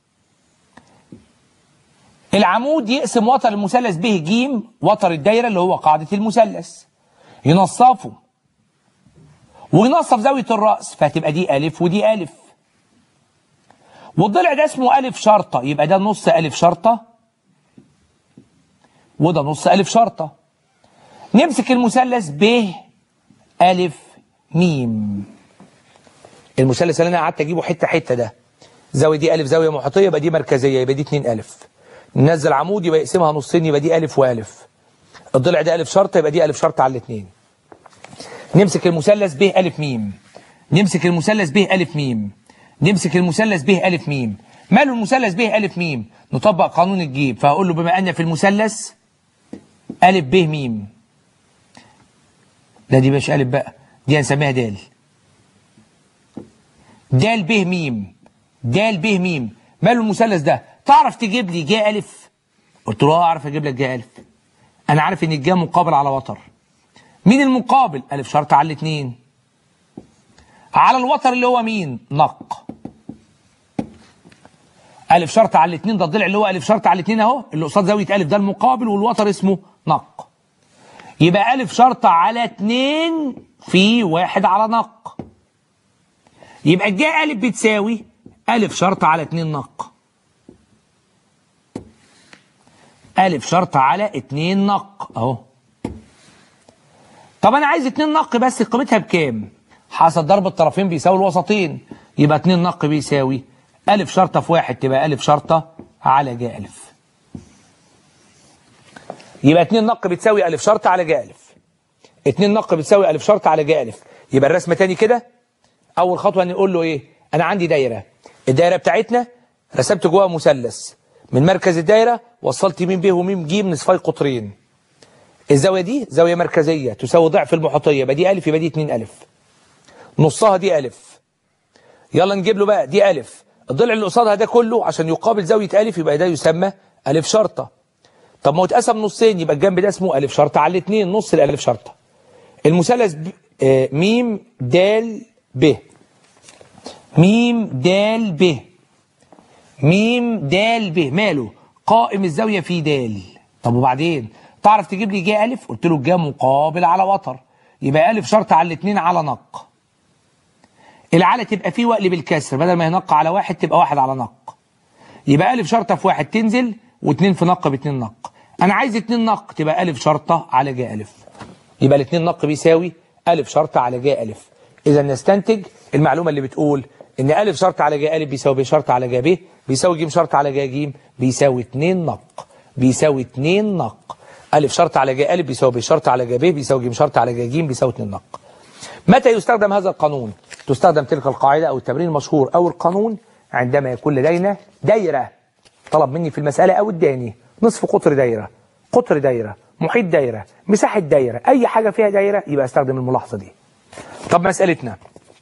العمود يقسم وتر المثلث ب ج وتر الدايرة اللي هو قاعدة المثلث، ينصفه وينصف زاوية الرأس، فهتبقى دي ألف ودي ألف. والضلع ده اسمه ألف شرطة، يبقى ده نص ألف شرطة وده نص ألف شرطة. نمسك المثلث ب ألف ميم. المثلث اللي أنا قعدت أجيبه حتة حتة ده، زاوية دي ألف زاوية محيطية، يبقى دي مركزية، يبقى دي اتنين ألف. ننزل عمود يبقى يقسمها نصين، يبقى دي ألف وألف. الضلع ده ألف شرطة، يبقى دي ألف شرطة على الاثنين. نمسك المثلث ب ألف ميم. نمسك المثلث ب ألف ميم. نمسك المثلث ب ألف ميم. ماله المثلث ب ألف ميم؟ نطبق قانون الجيب، فهقول له بما أن في المثلث ألف ب ميم. لا دي مش ألف بقى، دي هنسميها دال. دال ب ميم. دال ب ميم. ماله المثلث ده؟ تعرف تجيب لي جا ألف؟ قلت له اه اعرف اجيب لك جا ألف. انا عارف ان الجا مقابل على وتر. مين المقابل؟ ألف شرط على الاثنين. على الوتر اللي هو مين؟ نق. ألف شرط على الاثنين، ده الضلع اللي هو ألف شرط على الاثنين اهو، اللي قصاد زاوية ألف ده المقابل، والوتر اسمه نق. يبقى ألف شرط على اثنين في واحد على نق. يبقى الجا ألف بتساوي ألف شرط على اثنين نق. ألف شرط على اتنين نق اهو. طب أنا عايز اتنين نق بس، قيمتها بكام؟ حاصل ضرب الطرفين بيساوي الوسطين، يبقى اتنين نق بيساوي ألف شرطة في واحد، تبقى ألف شرطة على جا ألف. يبقى اتنين نق بتساوي ألف شرطة على جا ألف. اتنين نق بتساوي ألف شرطة على جا ألف. يبقى الرسمة تاني كده، أول خطوة نقول له إيه؟ أنا عندي دايرة، الدايرة بتاعتنا رسمت جواها مثلث، من مركز الدايرة وصلت ميم ب وميم ج نصفي قطرين. الزاوية دي زاوية مركزية تساوي ضعف المحيطية، يبقى دي ألف، يبقى دي اتنين ألف. نصها دي ألف. يلا نجيب له بقى دي ألف. الضلع اللي قصادها ده كله عشان يقابل زاوية ألف، يبقى ده يسمى ألف شرطة. طب ما هو اتقسم نصين، يبقى الجنب ده اسمه ألف شرطة على الاثنين، نص الألف شرطة. المثلث ب... آه ميم دال ب. ميم دال ب. ميم دال ب ماله؟ قائم الزاوية في دال. طب وبعدين تعرف تجيب لي جا ألف؟ قلت له الجا مقابل على وتر، يبقى ألف شرط على الاثنين على نق. العلى تبقى فيه واقلب الكسر، بدل ما هي نق على واحد تبقى واحد على نق. يبقى ألف شرطة في واحد تنزل، واثنين في نق باتنين نق. أنا عايز اتنين نق، تبقى ألف شرطة على جا ألف. يبقى الاثنين نق بيساوي ألف شرطة على جا ألف. إذا نستنتج المعلومة اللي بتقول إن ألف شرطة على جا ألف بيساوي ب شرطة على جا ب، بيساوي ج شرطة على جا ج، بيساوي اتنين نق. بيساوي اتنين نق. ألف شرطة على جا ألف بيساوي ب شرطة على جا ب، بيساوي ج شرطة على جا ج، بيساوي اتنين نق. متى يستخدم هذا القانون؟ تستخدم تلك القاعدة أو التمرين المشهور أو القانون عندما يكون لدينا دايرة. طلب مني في المسألة أو اداني نصف قطر دايرة، قطر دايرة، محيط دايرة، مساحة دايرة، أي حاجة فيها دايرة يبقى استخدم الملاحظة دي. طب مسألتنا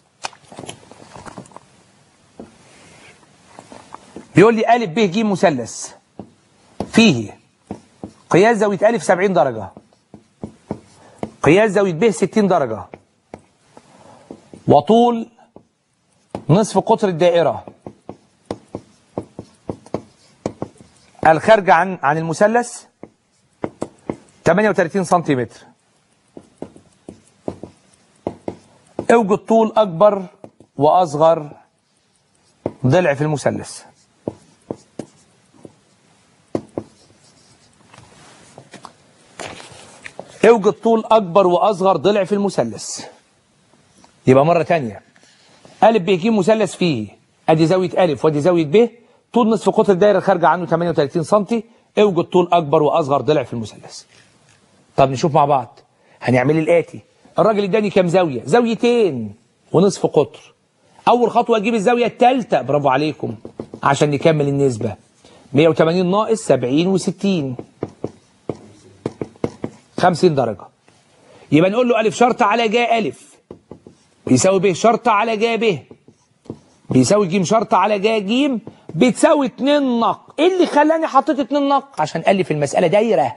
بيقول لي أ ب ج مثلث فيه قياس زاوية أ سبعين درجة، قياس زاوية ب ستين درجة، وطول نصف قطر الدائرة الخارجة عن عن المثلث تمانية وتلاتين سنتيمتر. اوجد طول أكبر وأصغر ضلع في المثلث. اوجد طول أكبر وأصغر ضلع في المثلث. يبقى مرة تانية، أ ب ج مثلث فيه أدي زاوية أ وأدي زاوية ب، طول نصف قطر الدايرة الخارجة عنه تمانية وتلاتين سنتي، اوجد طول أكبر وأصغر ضلع في المثلث. طب نشوف مع بعض. هنعمل الآتي، الراجل اداني كام زاوية؟ زاويتين ونصف قطر. أول خطوة أجيب الزاوية الثالثة، برافو عليكم، عشان نكمل النسبة. مية وتمانين ناقص سبعين وستين، خمسين درجة. يبقى نقول له أ شرطة على جا أ بيساوي ب شرطة على جا ب، بيساوي ج شرطة على جا ج، بتساوي اتنين نق. ايه اللي خلاني حطيت اتنين نق؟ عشان قال لي في المسألة دايرة.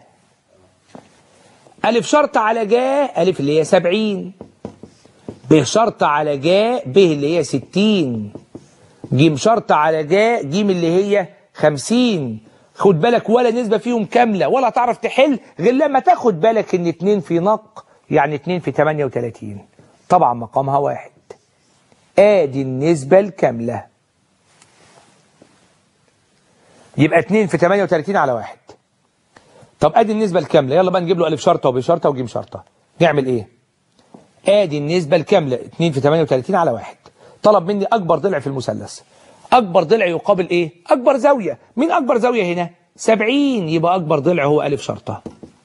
أ شرطة على جا أ اللي هي سبعين، ب شرطة على جا ب اللي هي ستين، ج شرطة على جا ج اللي هي خمسين. خد بالك ولا نسبة فيهم كاملة ولا تعرف تحل غير لما تاخد بالك ان اتنين في نق يعني اتنين في تمانية وتلاتين. طبعا مقامها واحد. ادي النسبة الكاملة. يبقى اتنين في تمانية وتلاتين على واحد. طب ادي النسبة الكاملة، يلا بقى نجيب له ألف شرطة وب شرطة وج شرطة. نعمل ايه؟ ادي النسبة الكاملة اتنين في تمانية وتلاتين على واحد. طلب مني اكبر ضلع في المثلث. اكبر ضلع يقابل ايه؟ اكبر زاوية. مين اكبر زاوية هنا؟ سبعين. يبقى اكبر ضلع هو ألف شرطة.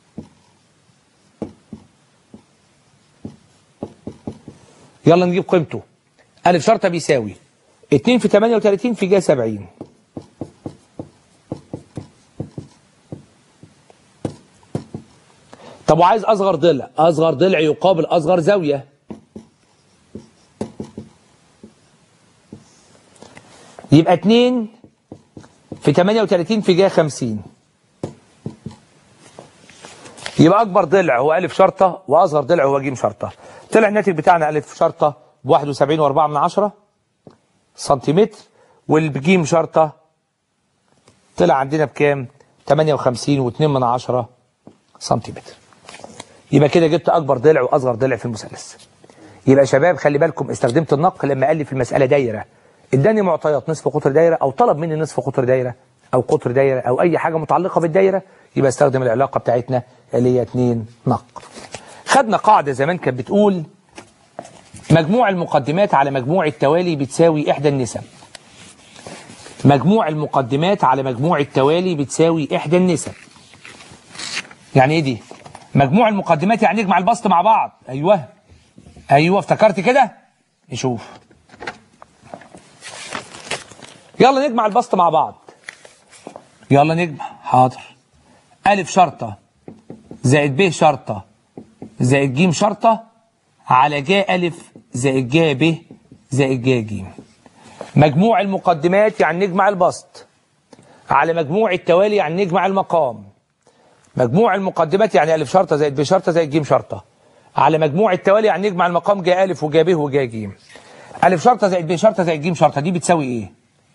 يلا نجيب قيمته. ألف شرطة بيساوي اتنين في تمانية وتلاتين في جا سبعين. طب وعايز أصغر ضلع. أصغر ضلع يقابل أصغر زاوية. يبقى اتنين في تمانية وتلاتين في جا خمسين. يبقى أكبر ضلع هو ألف شرطة وأصغر ضلع هو ج شرطة. طلع الناتج بتاعنا ألف شرطة بواحد وسبعين وأربعة من عشرة سنتيمتر، والجيم شرطة طلع عندنا بكام؟ تمانية وخمسين واتنين من عشرة سنتيمتر. يبقى كده جبت أكبر ضلع وأصغر ضلع في المثلث. يبقى يا شباب خلي بالكم، استخدمت النق لما قال لي في المسألة دايرة، اداني معطيات نصف قطر دايرة أو طلب مني نصف قطر دايرة أو قطر دايرة أو أي حاجة متعلقة بالدايرة، يبقى استخدم العلاقة بتاعتنا اللي هي اتنين نق. خدنا قاعدة زمان كانت بتقول مجموع المقدمات على مجموع التوالي بتساوي إحدى النسب. مجموع المقدمات على مجموع التوالي بتساوي إحدى النسب. يعني إيه دي؟ مجموع المقدمات يعني نجمع البسط مع بعض. أيوه أيوه افتكرت كده؟ نشوف. يلا نجمع البسط مع بعض. يلا نجمع. حاضر. ألف شرطة زائد ب شرطة زائد ج شرطة على جا ألف زائد جا ب زائد جا ج. مجموع المقدمات يعني نجمع البسط على مجموع التوالي يعني نجمع المقام. مجموع المقدمات يعني ألف شرطة زائد ب شرطة زائد ج شرطة على مجموع التوالي يعني نجمع المقام جا ألف وجا ب وجا ج. ألف شرطة زائد ب شرطة زائد ج شرطة دي بتساوي إيه؟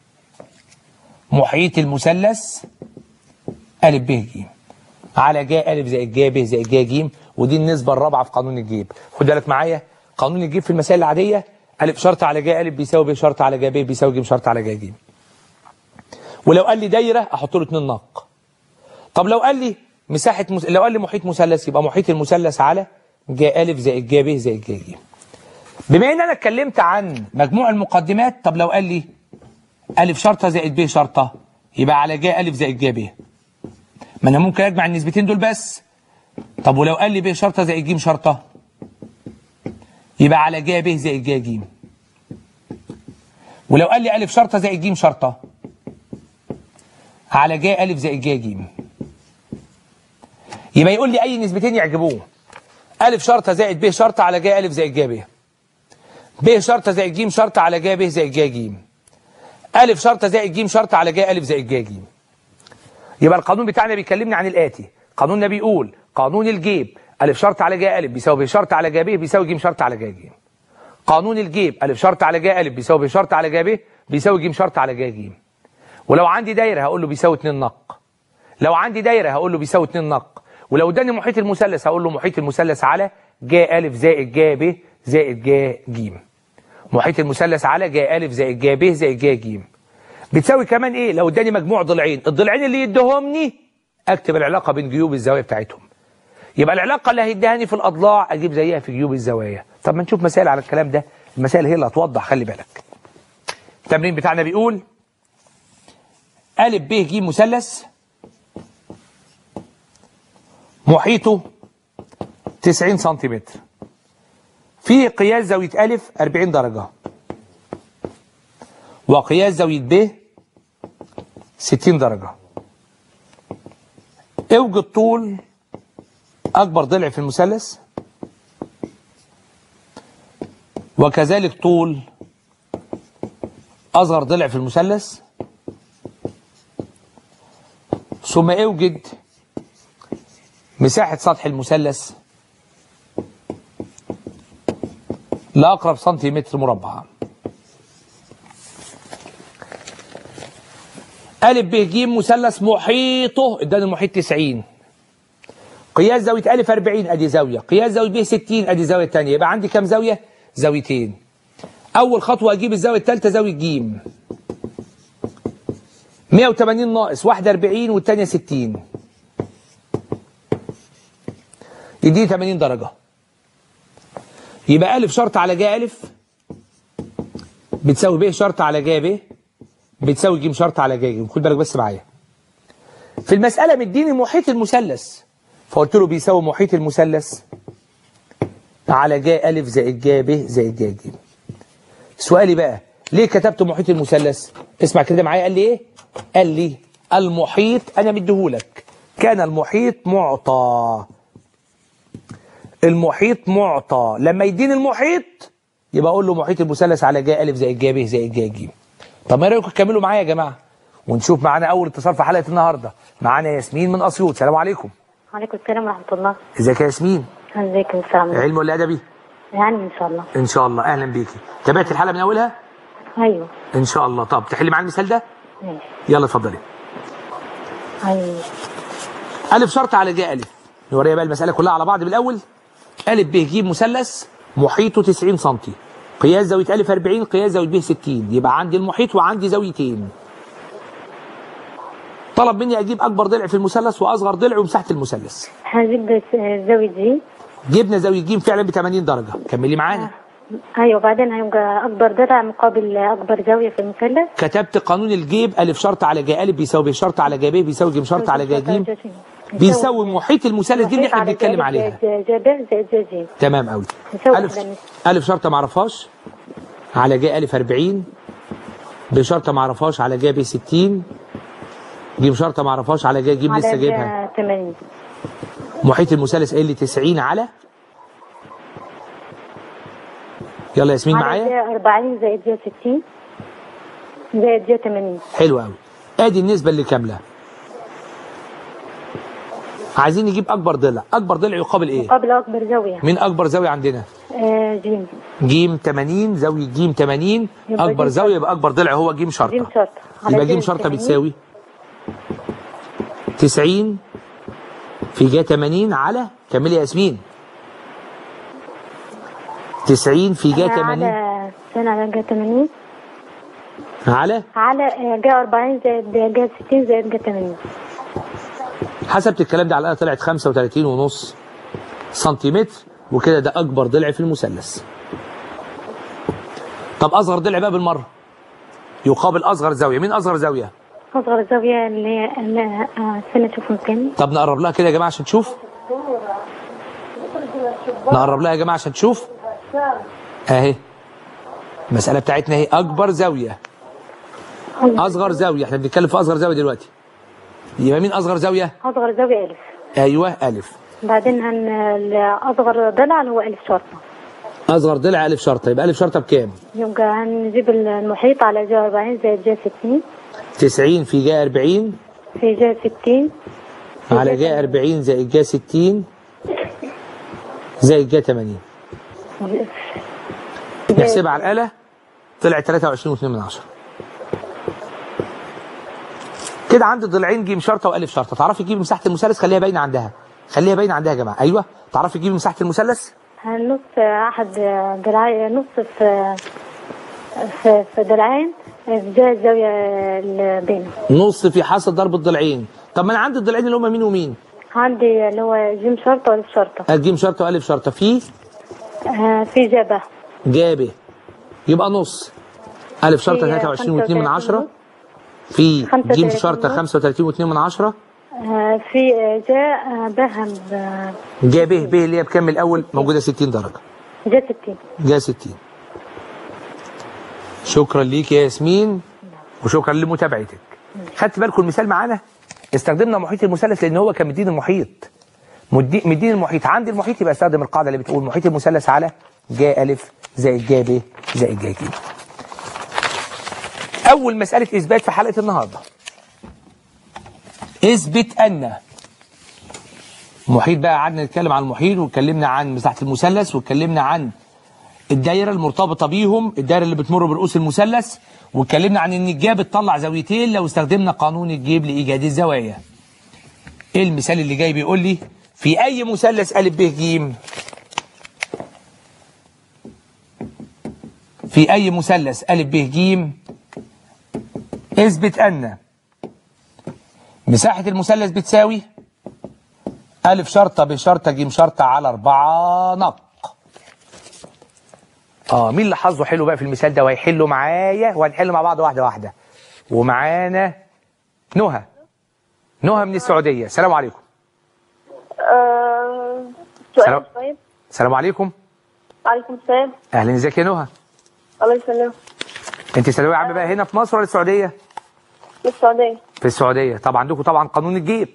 محيط المثلث ألف ب ج على جا ألف زائد جا ب زائد جا ج، ودي النسبة الرابعة في قانون الجيب. خد بالك معايا، قانون الجيب في المسائل العادية ألف شرطة على جا ألف بيساوي ب شرطة على جا ب بيساوي ج شرطة على جا ج. ولو قال لي دايرة أحط له اتنين نق. طب لو قال لي مساحة مس... لو قال لي محيط مثلث يبقى محيط المثلث على جا ألف زائد جا ب زائد جا ج. بما إن أنا اتكلمت عن مجموع المقدمات، طب لو قال لي ألف شرطة زائد ب شرطة يبقى على جا ألف زائد جا ب. ما أنا ممكن أجمع النسبتين دول بس. طب ولو قال لي ب شرطة زائد ج شرطة يبقى على جا ب زائد جا ج. ولو قال لي ألف شرطة زائد ج شرطة على جا ألف زائد جا ج. يبقى يقول لي أي نسبتين يعجبوه. ألف شرطة زائد ب شرطة على جا ألف زائد جا ب. ب شرطة زائد ج شرطة على جا ب زائد جا ج. ألف شرطة زائد ج شرطة على جا ألف زائد جا ج. يبقى القانون بتاعنا بيكلمني عن الآتي. قانوننا بيقول قانون الجيب ألف شرطة على جا ألف بيساوي ب شرطة على جا ب بيساوي ج شرطة على جا ج. قانون الجيب ألف شرطة على جا ألف بيساوي ب شرطة على جا ب بيساوي ج شرطة على جا ج. ولو عندي دايرة هقول له بيساوي اتنين نق. لو عندي دايرة هقول له بيساوي اتنين نق. ولو اداني محيط المثلث هقول له محيط المثلث على جا ألف زائد جا ب زائد جا ج. محيط المثلث على جا ألف زائد جا ب زائد جا ج بتساوي كمان ايه؟ لو اداني مجموع ضلعين، الضلعين اللي يديهمني اكتب العلاقة بين جيوب الزوايا بتاعتهم. يبقى العلاقة اللي هيديهاني في الأضلاع أجيب زيها في جيوب الزوايا. طب ما نشوف مسائل على الكلام ده، المسائل هي اللي هتوضح، خلي بالك. التمرين بتاعنا بيقول أ ب ج مثلث محيطه تسعين سنتيمتر، فيه قياس زاوية أ أربعين درجة وقياس زاوية ب ستين درجة. اوجد طول أكبر ضلع في المثلث وكذلك طول أصغر ضلع في المثلث، ثم اوجد مساحة سطح المثلث لأقرب سنتيمتر مربع. أ ب ج مثلث محيطه اداني المحيط تسعين، قياس زاوية أ أربعين ادي زاوية، قياس زاوية ب ستين ادي زاوية ثانية، يبقى عندي كام زاوية؟ زاويتين. اول خطوه اجيب الزاويه الثالثه زاويه ج. مية وتمانين ناقص واحد وأربعين والثانيه ستين، يديني تمانين درجه. يبقى أ شرط على ج أ بتساوي ب شرط على ج ب بتساوي ج شرط على ج ج. خد بالك بس معايا، في المساله مديني محيط المثلث، فقلت له بيساوي محيط المثلث على ج أ زائد ج ب زائد ج ج. سؤالي بقى ليه كتبت محيط المثلث؟ اسمع كده معايا، قال لي ايه؟ قال لي المحيط انا مديهولك، كان المحيط معطى. المحيط معطى، لما يديني المحيط يبقى اقول له محيط المثلث على ج أ زائد ج ب زائد ج ج. طب ما رايكم تكملوا معايا يا جماعه ونشوف معانا اول اتصال في حلقه النهارده. معانا ياسمين من اسيوط. سلام عليكم. وعليكم السلام ورحمه الله. ازيك يا ياسمين؟ ازيك السلام عليكم. علم ولا ادبي؟ يعني ان شاء الله. ان شاء الله. اهلا بيكي. تابعت الحلقه من اولها؟ ايوه ان شاء الله. طب تحلي معايا المثال ده؟ ماشي يلا اتفضلي. ايوه أ شرط على ج أ. نوريها بقى المساله كلها على بعض بالاول. أ ب ج مثلث محيطه تسعين سم، قياس زاويه أ أربعين، قياس زاويه ب ستين، يبقى عندي المحيط وعندي زاويتين. طلب مني اجيب اكبر ضلع في المثلث واصغر ضلع ومساحه المثلث. هجيب زاويه ج. جبنا زاويه ج فعلا ب تمانين درجه. كملي معانا. ايوه وبعدين هيبقى اكبر ضلع مقابل اكبر زاويه في المثلث. كتبت قانون الجيب، أ شرط على ج أ بيساوي ب شرط على ج ب بيساوي ج شرط على ج ج بيساوي محيط المثلث دي اللي احنا بنتكلم عليها. ج ب زائد ج ج. تمام قوي. أ شرطه ما اعرفهاش على ج أ أربعين، ب شرطه ما اعرفهاش على ج ب ستين، ج شرطه ما اعرفهاش على ج ج لسه جايبها تمانين. محيط المثلث قال لي تسعين على، يلا ياسمين معايا، على ج أربعين زائد ج ستين زائد ج تمانين. حلو قوي. ادي النسبه اللي كامله. عايزين نجيب اكبر ضلع. اكبر ضلع يقابل ايه؟ مقابل اكبر زاويه. مين اكبر زاويه عندنا؟ آه ج. ج تمانين، زاويه ج تمانين، اكبر زاويه يبقى اكبر ضلع هو ج شرطه. ج شرطه. يبقى ج شرطه بتساوي تسعين في ج تمانين على، كملي يا ياسمين، تسعين في ج تمانين على سنة على ج تمانين على على ج أربعين زائد ج ستين زائد ج تمانين. حسبت الكلام ده على الآن طلعت خمسة وتلاتين ونص سنتيمتر، وكده ده أكبر ضلع في المثلث. طب أصغر ضلع بقى بالمرة يقابل أصغر زاوية. مين أصغر زاوية؟ أصغر زاوية اللي هي استنى أشوف مكاني. طب نقرب لها كده يا جماعة عشان تشوف. نقرب لها يا جماعة عشان تشوف. أهي المسألة بتاعتنا اهي، أكبر زاوية أصغر زاوية. إحنا بنتكلم في أصغر زاوية دلوقتي. يبقى مين أصغر زاوية؟ أصغر زاوية ألف. أيوه ألف. بعدين هن أصغر ضلع اللي هو ألف شرطة. أصغر ضلع ألف شرطة. يبقى ألف شرطة بكام؟ يبقى هنجيب المحيط على ج أربعين زائد ج ستين. تسعين في ج أربعين في ج ستين على ج أربعين زائد ج ستين زائد ج تمانين. نحسبها على الآلة طلع تلاتة وعشرين واتنين من عشرة. كده عندي ضلعين ج شرطه والف شرطه. تعرفي تجيبي مساحه المثلث؟ خليها باينه عندها، خليها باينه عندها يا جماعه. ايوه تعرفي تجيبي مساحه المثلث؟ نص احد ضلعين، نص في في, في ضلعين ده الزاويه اللي بينهم. نص في حاصل ضرب الضلعين. طب ما انا عندي الضلعين اللي هم مين ومين؟ عندي اللي هو ج شرطه والف شرطه. ج شرطه والف شرطه في آه في جابه جابه، يبقى نص الف شرطه تلاتة وعشرين واتنين من عشرة في ج شرطه خمسة وتلاتين واتنين من عشرة في جاء بهم جاء به به اللي هي بكام الاول؟ موجوده ستين درجه. جاء ستين. جاء ستين. شكرا ليك يا ياسمين وشكرا لمتابعتك. خدت بالكم المثال معانا؟ استخدمنا محيط المثلث لان هو كان مدين المحيط. مدين المحيط، عندي المحيط يبقى استخدم القاعده اللي بتقول محيط المثلث على ج أ زائد ج ب زائد ج ج. أول مسألة إثبات في حلقة النهاردة. اثبت أن محيط، بقى قعدنا نتكلم عن المحيط واتكلمنا عن مساحة المثلث واتكلمنا عن الدايرة المرتبطة بيهم، الدايرة اللي بتمر برؤوس المثلث، واتكلمنا عن إن الجاب بتطلع زاويتين لو استخدمنا قانون الجيب لإيجاد الزوايا. إيه المثال اللي جاي؟ بيقول لي في أي مثلث أ ب ج في أي مثلث أ ب ج اثبت أن مساحة المثلث بتساوي أ شرطة ب شرطة ج شرطة على أربعة نق. اه مين اللي حظه حلو بقى في المثال ده وهيحله معايا وهنحل مع بعض واحدة واحدة؟ ومعانا نهى. نهى من السعودية. السلام عليكم. آه... سلام. سؤال طيب. السلام عليكم. وعليكم السلام. أهلا، ازيك يا نهى؟ الله يسلمك. أنت ثانوية عامة بقى هنا في مصر ولا السعودية؟ في السعودية. في السعودية. طب عندكم طبعا قانون الجيب.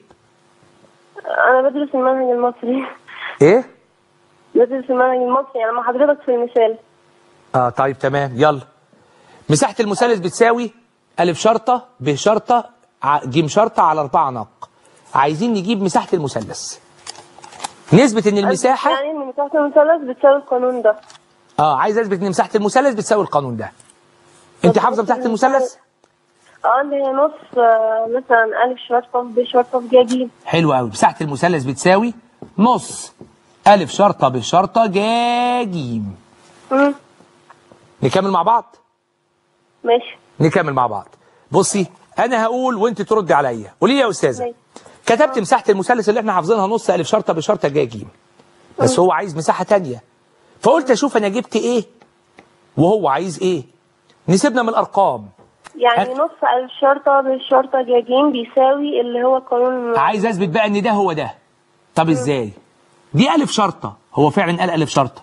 أنا بدرس المنهج المصري. إيه؟ بدرس المنهج المصري يعني مع حضرتك في المثال. اه طيب تمام يلا. مساحة المثلث بتساوي أ شرطة ب شرطة ج شرطة على أربعة نق. عايزين نجيب مساحة المثلث. نثبت إن المساحة يعني إن مساحة المثلث بتساوي القانون ده. اه عايز أثبت إن مساحة المثلث بتساوي القانون ده. أنت حافظة مساحة المثلث؟ اه اللي هي نص آه مثلا أ شرطة ب شرطة ج ج. حلو قوي. مساحة المثلث بتساوي نص أ شرطة ب شرطة ج ج. امم نكمل مع بعض؟ ماشي. نكمل مع بعض. بصي انا هقول وانت تردي عليا. قولي لي يا استاذه. ماشي. كتبت مساحه المثلث اللي احنا حافظينها نص أ شرطه ب شرطه ج ج. بس هو عايز مساحه ثانيه. فقلت اشوف انا جبت ايه وهو عايز ايه. نسيبنا من الارقام. يعني نص أ شرطة ب شرطة ج ج بيساوي اللي هو قانون. عايز اثبت بقى ان ده هو ده. طب ازاي؟ دي أ شرطه، هو فعلا قال أ شرطه.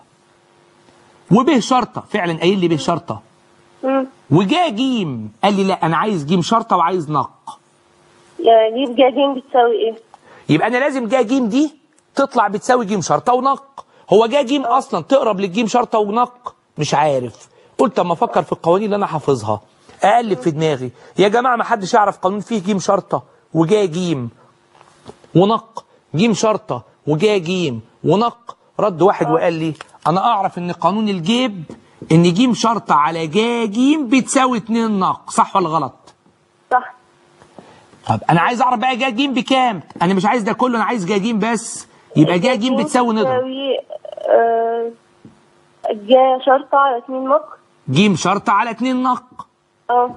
وب شرطه، فعلا قايل لي ب شرطه. امم وجا جيم قال لي لا انا عايز جيم شرطه وعايز نق. يعني جيب ج ج بتساوي ايه؟ يبقى انا لازم جا جيم دي تطلع بتساوي جيم شرطه ونق. هو جا جيم اصلا تقرب للجيم شرطه ونق؟ مش عارف. قلت اما افكر في القوانين اللي انا حافظها اقلب في دماغي. يا جماعه ما حدش يعرف قانون فيه جيم شرطه وجا جيم ونق، جيم شرطه وجا جيم ونق. رد واحد وقال لي انا اعرف ان قانون الجيب ان جيم شرطه على جا جيم بتساوي اتنين نق. صح ولا غلط؟ صح. طب انا عايز اعرف بقى جا جيم بكام. انا مش عايز ده كله، انا عايز جا جيم بس. يبقى جا جيم بتساوي نضرب بتساوي آه جا شرطة على اتنين نق. جيم شرطه على اتنين نق. اه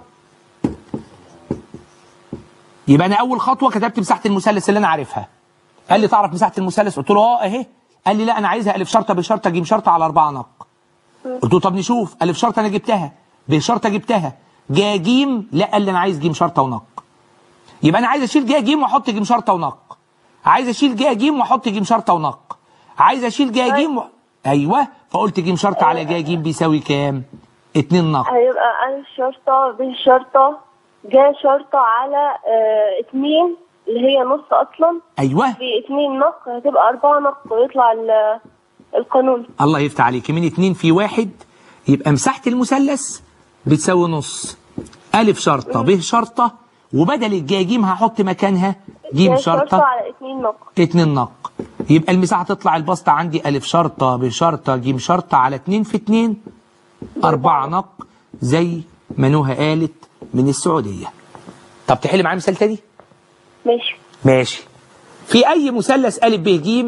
يبقى انا اول خطوه كتبت مساحه المثلث اللي انا عارفها. قال لي تعرف مساحه المثلث؟ قلت له اه اهي. قال لي لا انا عايزها أ شرطه ب شرطه ج شرطه على أربعة نق. قلت له طب نشوف. أ شرطه انا جبتها، ب شرطه جبتها، جا جيم لا قال لي انا عايز ج شرطه ونق. يبقى انا عايز اشيل جا جيم واحط ج شرطه ونق. عايز اشيل جا جيم واحط ج شرطه ونق. عايز اشيل جا جيم و... ايوه. فقلت ج شرطه على جا جيم بيساوي كام؟ اتنين نق. هيبقى أ شرطة ب شرطة جا شرطة على آه اتنين اللي هي نص اصلا. ايوه. في اتنين نق هتبقى أربعة نق ويطلع القانون. الله يفتح عليك. من اتنين في واحد يبقى مساحة المثلث بتساوي نص أ شرطة ب شرطة، وبدل الجا جيم هحط مكانها ج شرطة على اتنين نق. اتنين نق. يبقى المساحة تطلع البسطة عندي أ شرطة ب شرطة ج شرطة على اتنين في اتنين أربعة نق زي ما نهى قالت من السعودية. طب تحل معايا مثال تاني؟ ماشي. ماشي. في أي مثلث أ ب ج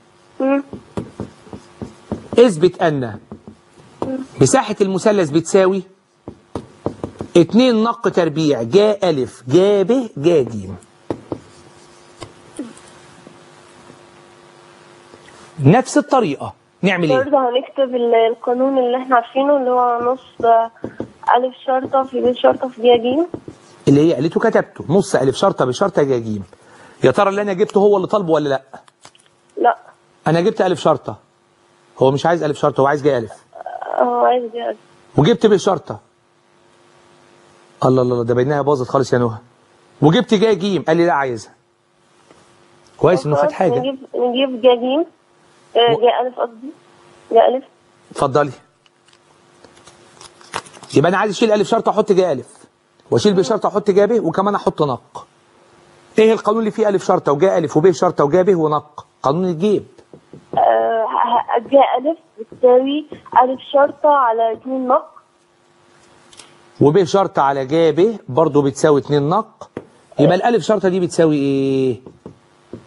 اثبت أن مساحة المثلث بتساوي اتنين نق تربيع جا أ جا ب جا ج. نفس الطريقة نعمل ايه؟ برضه هنكتب القانون اللي احنا عارفينه اللي هو نص أ شرطة في ب شرطة في ج ج. اللي هي قالته كتبته نص أ شرطة ب شرطة ج ج. يا ترى اللي انا جبته هو اللي طالبه ولا لا؟ لا. انا جبت أ شرطة. هو مش عايز أ شرطة، هو عايز ج أ. هو عايز ج أ. وجبت ب شرطة. الله الله ده بينها باظت خالص يا نهى. وجبت جا ج قال لي لا عايزها. كويس انه فات حاجة. نجيب نجيب ج ج ج أ قصدي ج أ. اتفضلي. يبقى انا عايز اشيل أ شرطة احط ج أ، واشيل ب شرطة احط ج ب، وكمان احط نق. ايه القانون اللي فيه أ شرطة وجا أ وب شرطة وجا ب ونق؟ قانون الجيب. ج أ بتساوي أ شرطة على اتنين نق، وب شرطة على جا ب برضه بتساوي اتنين نق. يبقى الألف شرطة دي بتساوي ايه؟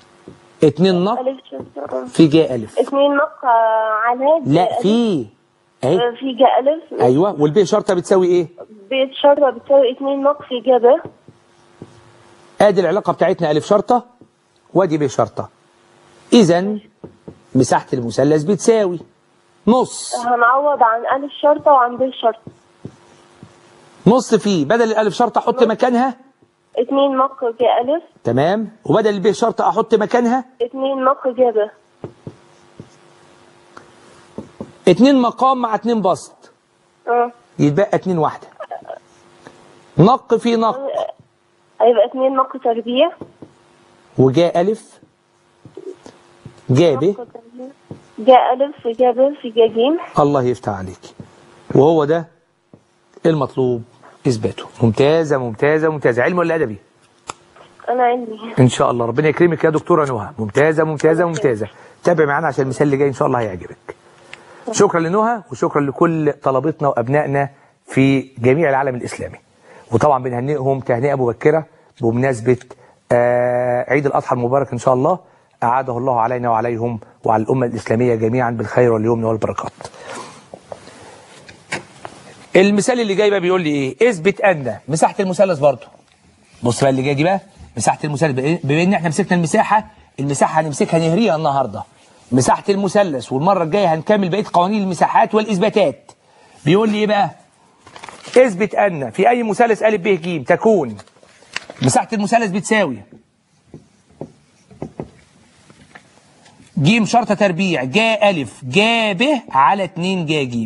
اتنين نق أ شرطة في جا أ. اتنين نق على لا في اهي في جا ألف. ايوه، والب شرطه بتساوي ايه؟ ب شرطة بتساوي اتنين ناقص جا ب. ادي العلاقه بتاعتنا الف شرطه وادي ب شرطه. اذا مساحه المثلث بتساوي نص. هنعوض عن ألف شرطة وعن ب شرطة. نص فيه بدل الالف شرطه احط مكانها اتنين ناقص جا ألف. تمام، وبدل الب شرطه احط مكانها اتنين ناقص جا ب. اتنين مقام مع اتنين بسط. اه يتبقى اتنين واحده. نق في نق. هيبقى اتنين ناقص تربيع. وجاء الف جا ب. جا ألف في جا ب في جا ج. الله يفتح عليك. وهو ده المطلوب اثباته. ممتازه ممتازه ممتازه. علم ولا ادبي؟ انا عندي. ان شاء الله ربنا يكرمك يا دكتوره نهى. ممتازه ممتازه ممتازه. تابع معانا عشان المثال اللي جاي ان شاء الله هيعجبك. شكرا لنهى وشكرا لكل طلبتنا وابنائنا في جميع العالم الاسلامي. وطبعا بنهنئهم تهنئه مبكره بمناسبه آه عيد الاضحى المبارك ان شاء الله. اعاده الله علينا وعليهم وعلى الامه الاسلاميه جميعا بالخير واليمن والبركات. المثال اللي جاي بقى بيقول لي ايه؟ اثبت ان مساحه المثلث برضه. بص بقى اللي جاي دي بقى مساحه المثلث. بما ان احنا مسكنا المساحه، المساحه هنمسكها نهريها النهارده. مساحه المثلث، والمره الجايه هنكمل بقيه قوانين المساحات والاثباتات. بيقول لي ايه بقى؟ اثبت ان في اي مثلث ا ب ج تكون مساحه المثلث بتساوي ج شرطه تربيع جا ا جا ب على اتنين جا ج.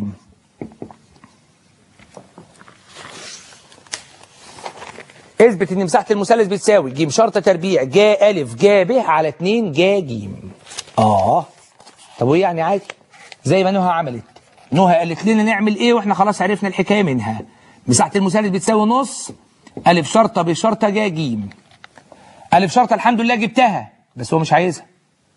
اثبت ان مساحه المثلث بتساوي ج شرطه تربيع جا ا جا ب على اتنين جا ج. اه طب وايه يعني؟ عادي زي ما نهى عملت. نهى قالت لنا نعمل ايه واحنا خلاص عرفنا الحكايه منها. مساحه المثلث بتساوي نص ا شرطه ب شرطه جا ج. ا شرطه الحمد لله جبتها بس هو مش عايزها.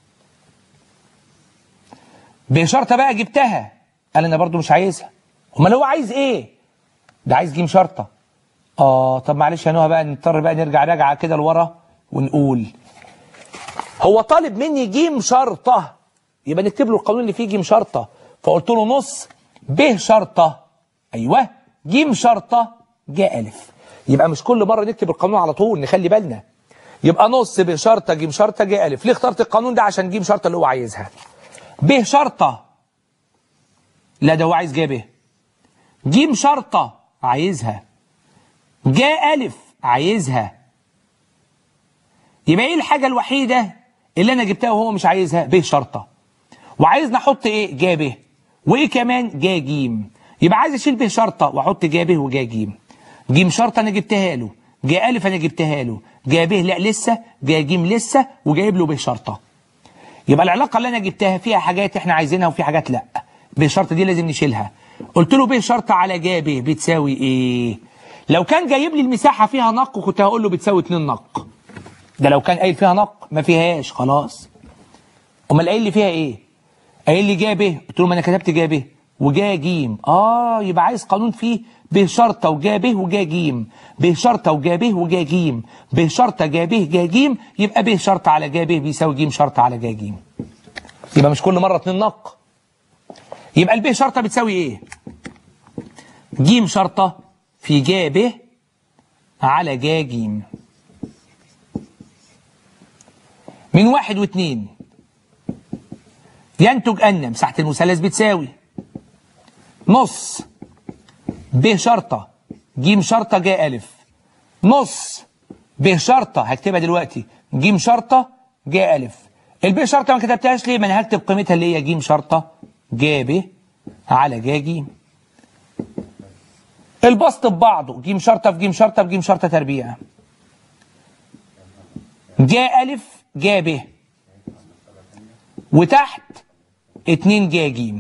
ب شرطه بقى جبتها قال انا برضو مش عايزها. امال هو عايز ايه؟ ده عايز ج شرطه. اه طب معلش يا نهى بقى نضطر بقى نرجع راجعه كده لورا ونقول هو طالب مني ج شرطه، يبقى نكتب له القانون اللي فيه ج شرطه. فقلت له نص ب شرطه ايوه ج شرطه جا الف. يبقى مش كل مره نكتب القانون على طول، نخلي بالنا. يبقى نص ب شرطه ج شرطه جا الف. ليه اخترت القانون ده؟ عشان ج شرطه اللي هو عايزها. ب شرطه لا ده هو عايز جا ب. ج شرطه عايزها. جا الف عايزها. يبقى ايه الحاجه الوحيده اللي انا جبتها وهو مش عايزها؟ ب شرطه. وعايز نحط ايه؟ جا ب. وايه كمان؟ جا ج. يبقى عايز اشيل ب شرطه واحط جا ب وجا ج. ج شرطه انا جبتها له، جا الف انا جبتها له، جا ب لا لسه، جا ج لسه، وجايب له ب شرطه. يبقى العلاقه اللي انا جبتها فيها حاجات احنا عايزينها وفي حاجات لا. ب شرطه دي لازم نشيلها. قلت له ب شرطه على جا ب بتساوي ايه؟ لو كان جايب لي المساحه فيها نق كنت هقول له بتساوي اتنين نق. ده لو كان قايل فيها نق، ما فيهاش خلاص. امال قايل لي فيها ايه؟ قايل لي جا ب، قلت له ما انا كتبت جا ب وجا ج. اه يبقى عايز قانون فيه ب شرطه وجا ب وجا ج، ب شرطه وجا ب وجا ج، ب شرطه جا ب جا ج. يبقى ب شرطه على جا ب بيساوي ج شرطه على جا ج. يبقى مش كل مره اتنين نق. يبقى الب شرطه بتساوي ايه؟ ج شرطه في جا ب على جا ج. من واحد واثنين ينتج أن مساحة المثلث بتساوي نص ب شرطة ج شرطة جا ألف نص ب شرطة هكتبها دلوقتي ج شرطة جا ألف. الب شرطة ما كتبتهاش ليه؟ ما أنا هكتب قيمتها اللي هي ج شرطة جا ب على جا ج. البسط ببعضه ج شرطة في ج شرطة في ج شرطة تربيع. جا ألف جا ب وتحت اتنين جا ج.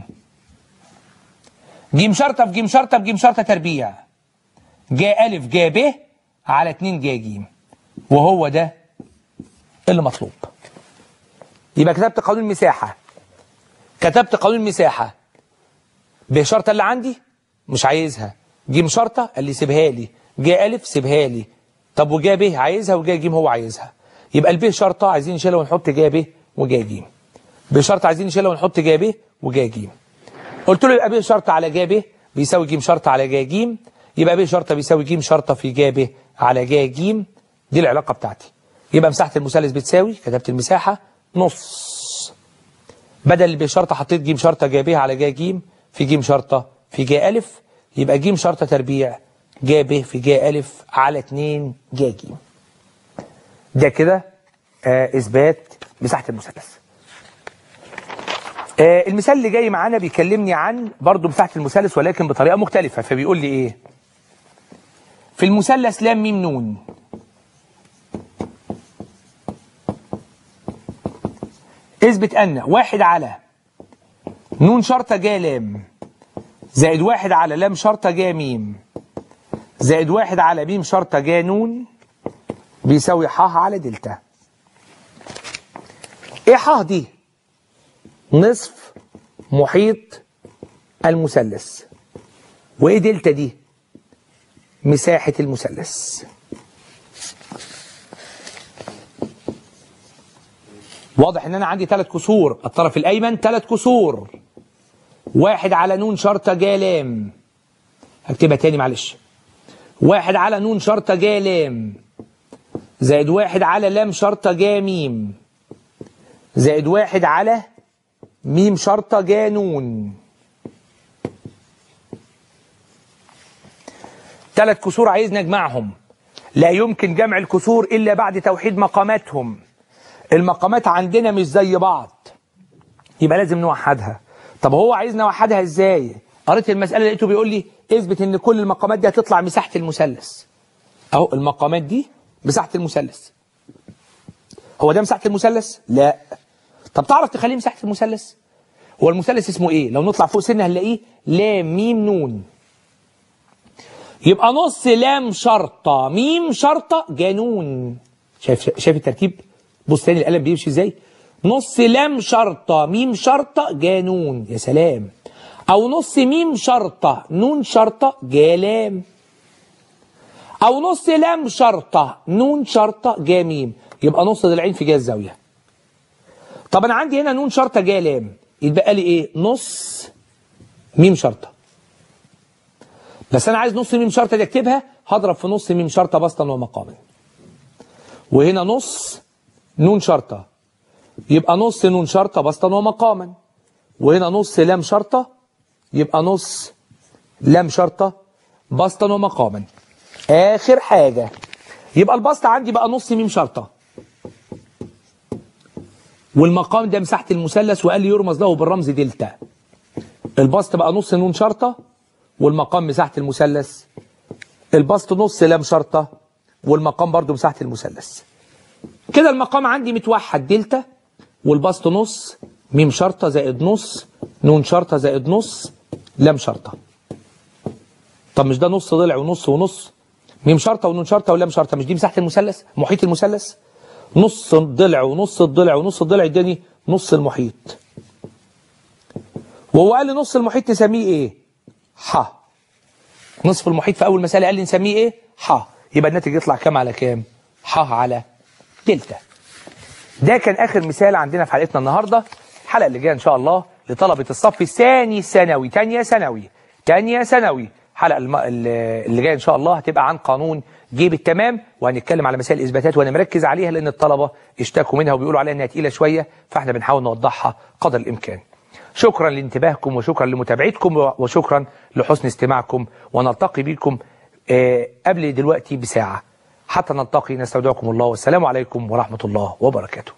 ج شرطة في ج شرطة في ج شرطة تربيع. جا ألف جا ب على اتنين جا ج. وهو ده اللي مطلوب. يبقى كتبت قانون مساحة. كتبت قانون مساحة. ب شرطة اللي عندي مش عايزها. ج شرطة قال لي سيبها لي. جا ألف سيبها لي. طب وجا ب عايزها وجا ج هو عايزها. يبقى الب شرطة عايزين نشيلها ونحط جا ب وجا ج. ب شرطة عايزين نشيلها ونحط جا ب وجا ج. قلت له يبقى ب شرطة على ج ب بيساوي ج شرطة على ج ج، يبقى ب شرطة بيساوي ج شرطة في ج ب على ج ج. دي العلاقة بتاعتي. يبقى مساحة المثلث بتساوي، كتبت المساحة نص، بدل ب شرطة حطيت ج شرطة ج ب على ج ج في ج شرطة في ج أ، يبقى ج شرطة تربيع ج ب في ج أ على اتنين ج ج. ده كده آه إثبات مساحة المثلث. آه المثال اللي جاي معانا بيكلمني عن برضو مساحة المثلث ولكن بطريقة مختلفة. فبيقول لي إيه؟ في المثلث لام ميم نون اثبت أن واحد على نون شرطة جا لام زائد واحد على لام شرطة جا ميم زائد واحد على ميم شرطة جا نون بيساوي ح على دلتا. ايه ح دي؟ نصف محيط المثلث. وايه دلتا دي؟ مساحة المثلث. واضح ان انا عندي ثلاث كسور، الطرف الايمن ثلاث كسور، واحد على نون شرطة جا لام، هكتبها تاني معلش، واحد على نون شرطة جا لام زائد واحد على لام شرطة جا ميم زائد واحد على ميم شرطة جا نون. ثلاث كسور عايز نجمعهم، لا يمكن جمع الكسور إلا بعد توحيد مقاماتهم. المقامات عندنا مش زي بعض، يبقى لازم نوحدها. طب هو عايز نوحدها ازاي؟ قريت المسألة لقيته بيقول لي اثبت ان كل المقامات دي هتطلع مساحة المثلث. اهو المقامات دي مساحة المثلث. هو ده مساحة المثلث؟ لا. طب تعرف تخليه مساحة المثلث؟ هو المثلث اسمه ايه؟ لو نطلع فوق سنة هنلاقيه لام ميم نون. يبقى نص لام شرطة ميم شرطة جانون. شايف شايف الترتيب؟ بص تاني القلم بيمشي ازاي؟ نص لام شرطة ميم شرطة جانون. يا سلام. او نص ميم شرطة نون شرطة جالام، او نص لام شرطة نون شرطة جا ميم، يبقى نص ضلعين في جا الزاوية. طب انا عندي هنا نون شرطة جا لام، يتبقى لي ايه؟ نص ميم شرطة. بس انا عايز نص ميم شرطة دي اكتبها، هضرب في نص ميم شرطة بسطا ومقاما. وهنا نص نون شرطة، يبقى نص نون شرطة بسطا ومقاما. وهنا نص لام شرطة، يبقى نص لام شرطة بسطا ومقاما. آخر حاجة يبقى البسط عندي بقى نص ميم شرطة، والمقام ده مساحة المثلث وقال لي يرمز له بالرمز دلتا. البسط بقى نص نون شرطة والمقام مساحة المثلث، البسط نص لام شرطة والمقام برضو مساحة المثلث. كده المقام عندي متوحد دلتا، والبسط نص ميم شرطة زائد نص نون شرطة زائد نص لام شرطة. طب مش ده نص ضلع ونص ونص؟ ميم شرطة ونون شرطة ولام شرطة، مش دي مساحة المثلث؟ محيط المثلث. نص الضلع ونص الضلع ونص الضلع اداني نص المحيط. وهو قال لي نص المحيط نسميه ايه؟ ح. نصف المحيط في اول مسألة قال لي نسميه ايه؟ ح. يبقى الناتج يطلع كام على كام؟ ح على دلتا. ده كان اخر مثال عندنا في حلقتنا النهارده. الحلقه اللي جايه ان شاء الله لطلبه الصف الثاني ثانوي، ثانيه ثانوي، ثانيه ثانوي. الحلقه الم... اللي جايه ان شاء الله هتبقى عن قانون جيب التمام، وهنتكلم على مسائل الاثباتات، وانا مركز عليها لان الطلبه اشتكوا منها وبيقولوا عليها انها تقيله شويه، فاحنا بنحاول نوضحها قدر الامكان. شكرا لانتباهكم وشكرا لمتابعتكم وشكرا لحسن استماعكم، ونلتقي بكم آه قبل دلوقتي بساعه. حتى نلتقي نستودعكم الله، والسلام عليكم ورحمه الله وبركاته.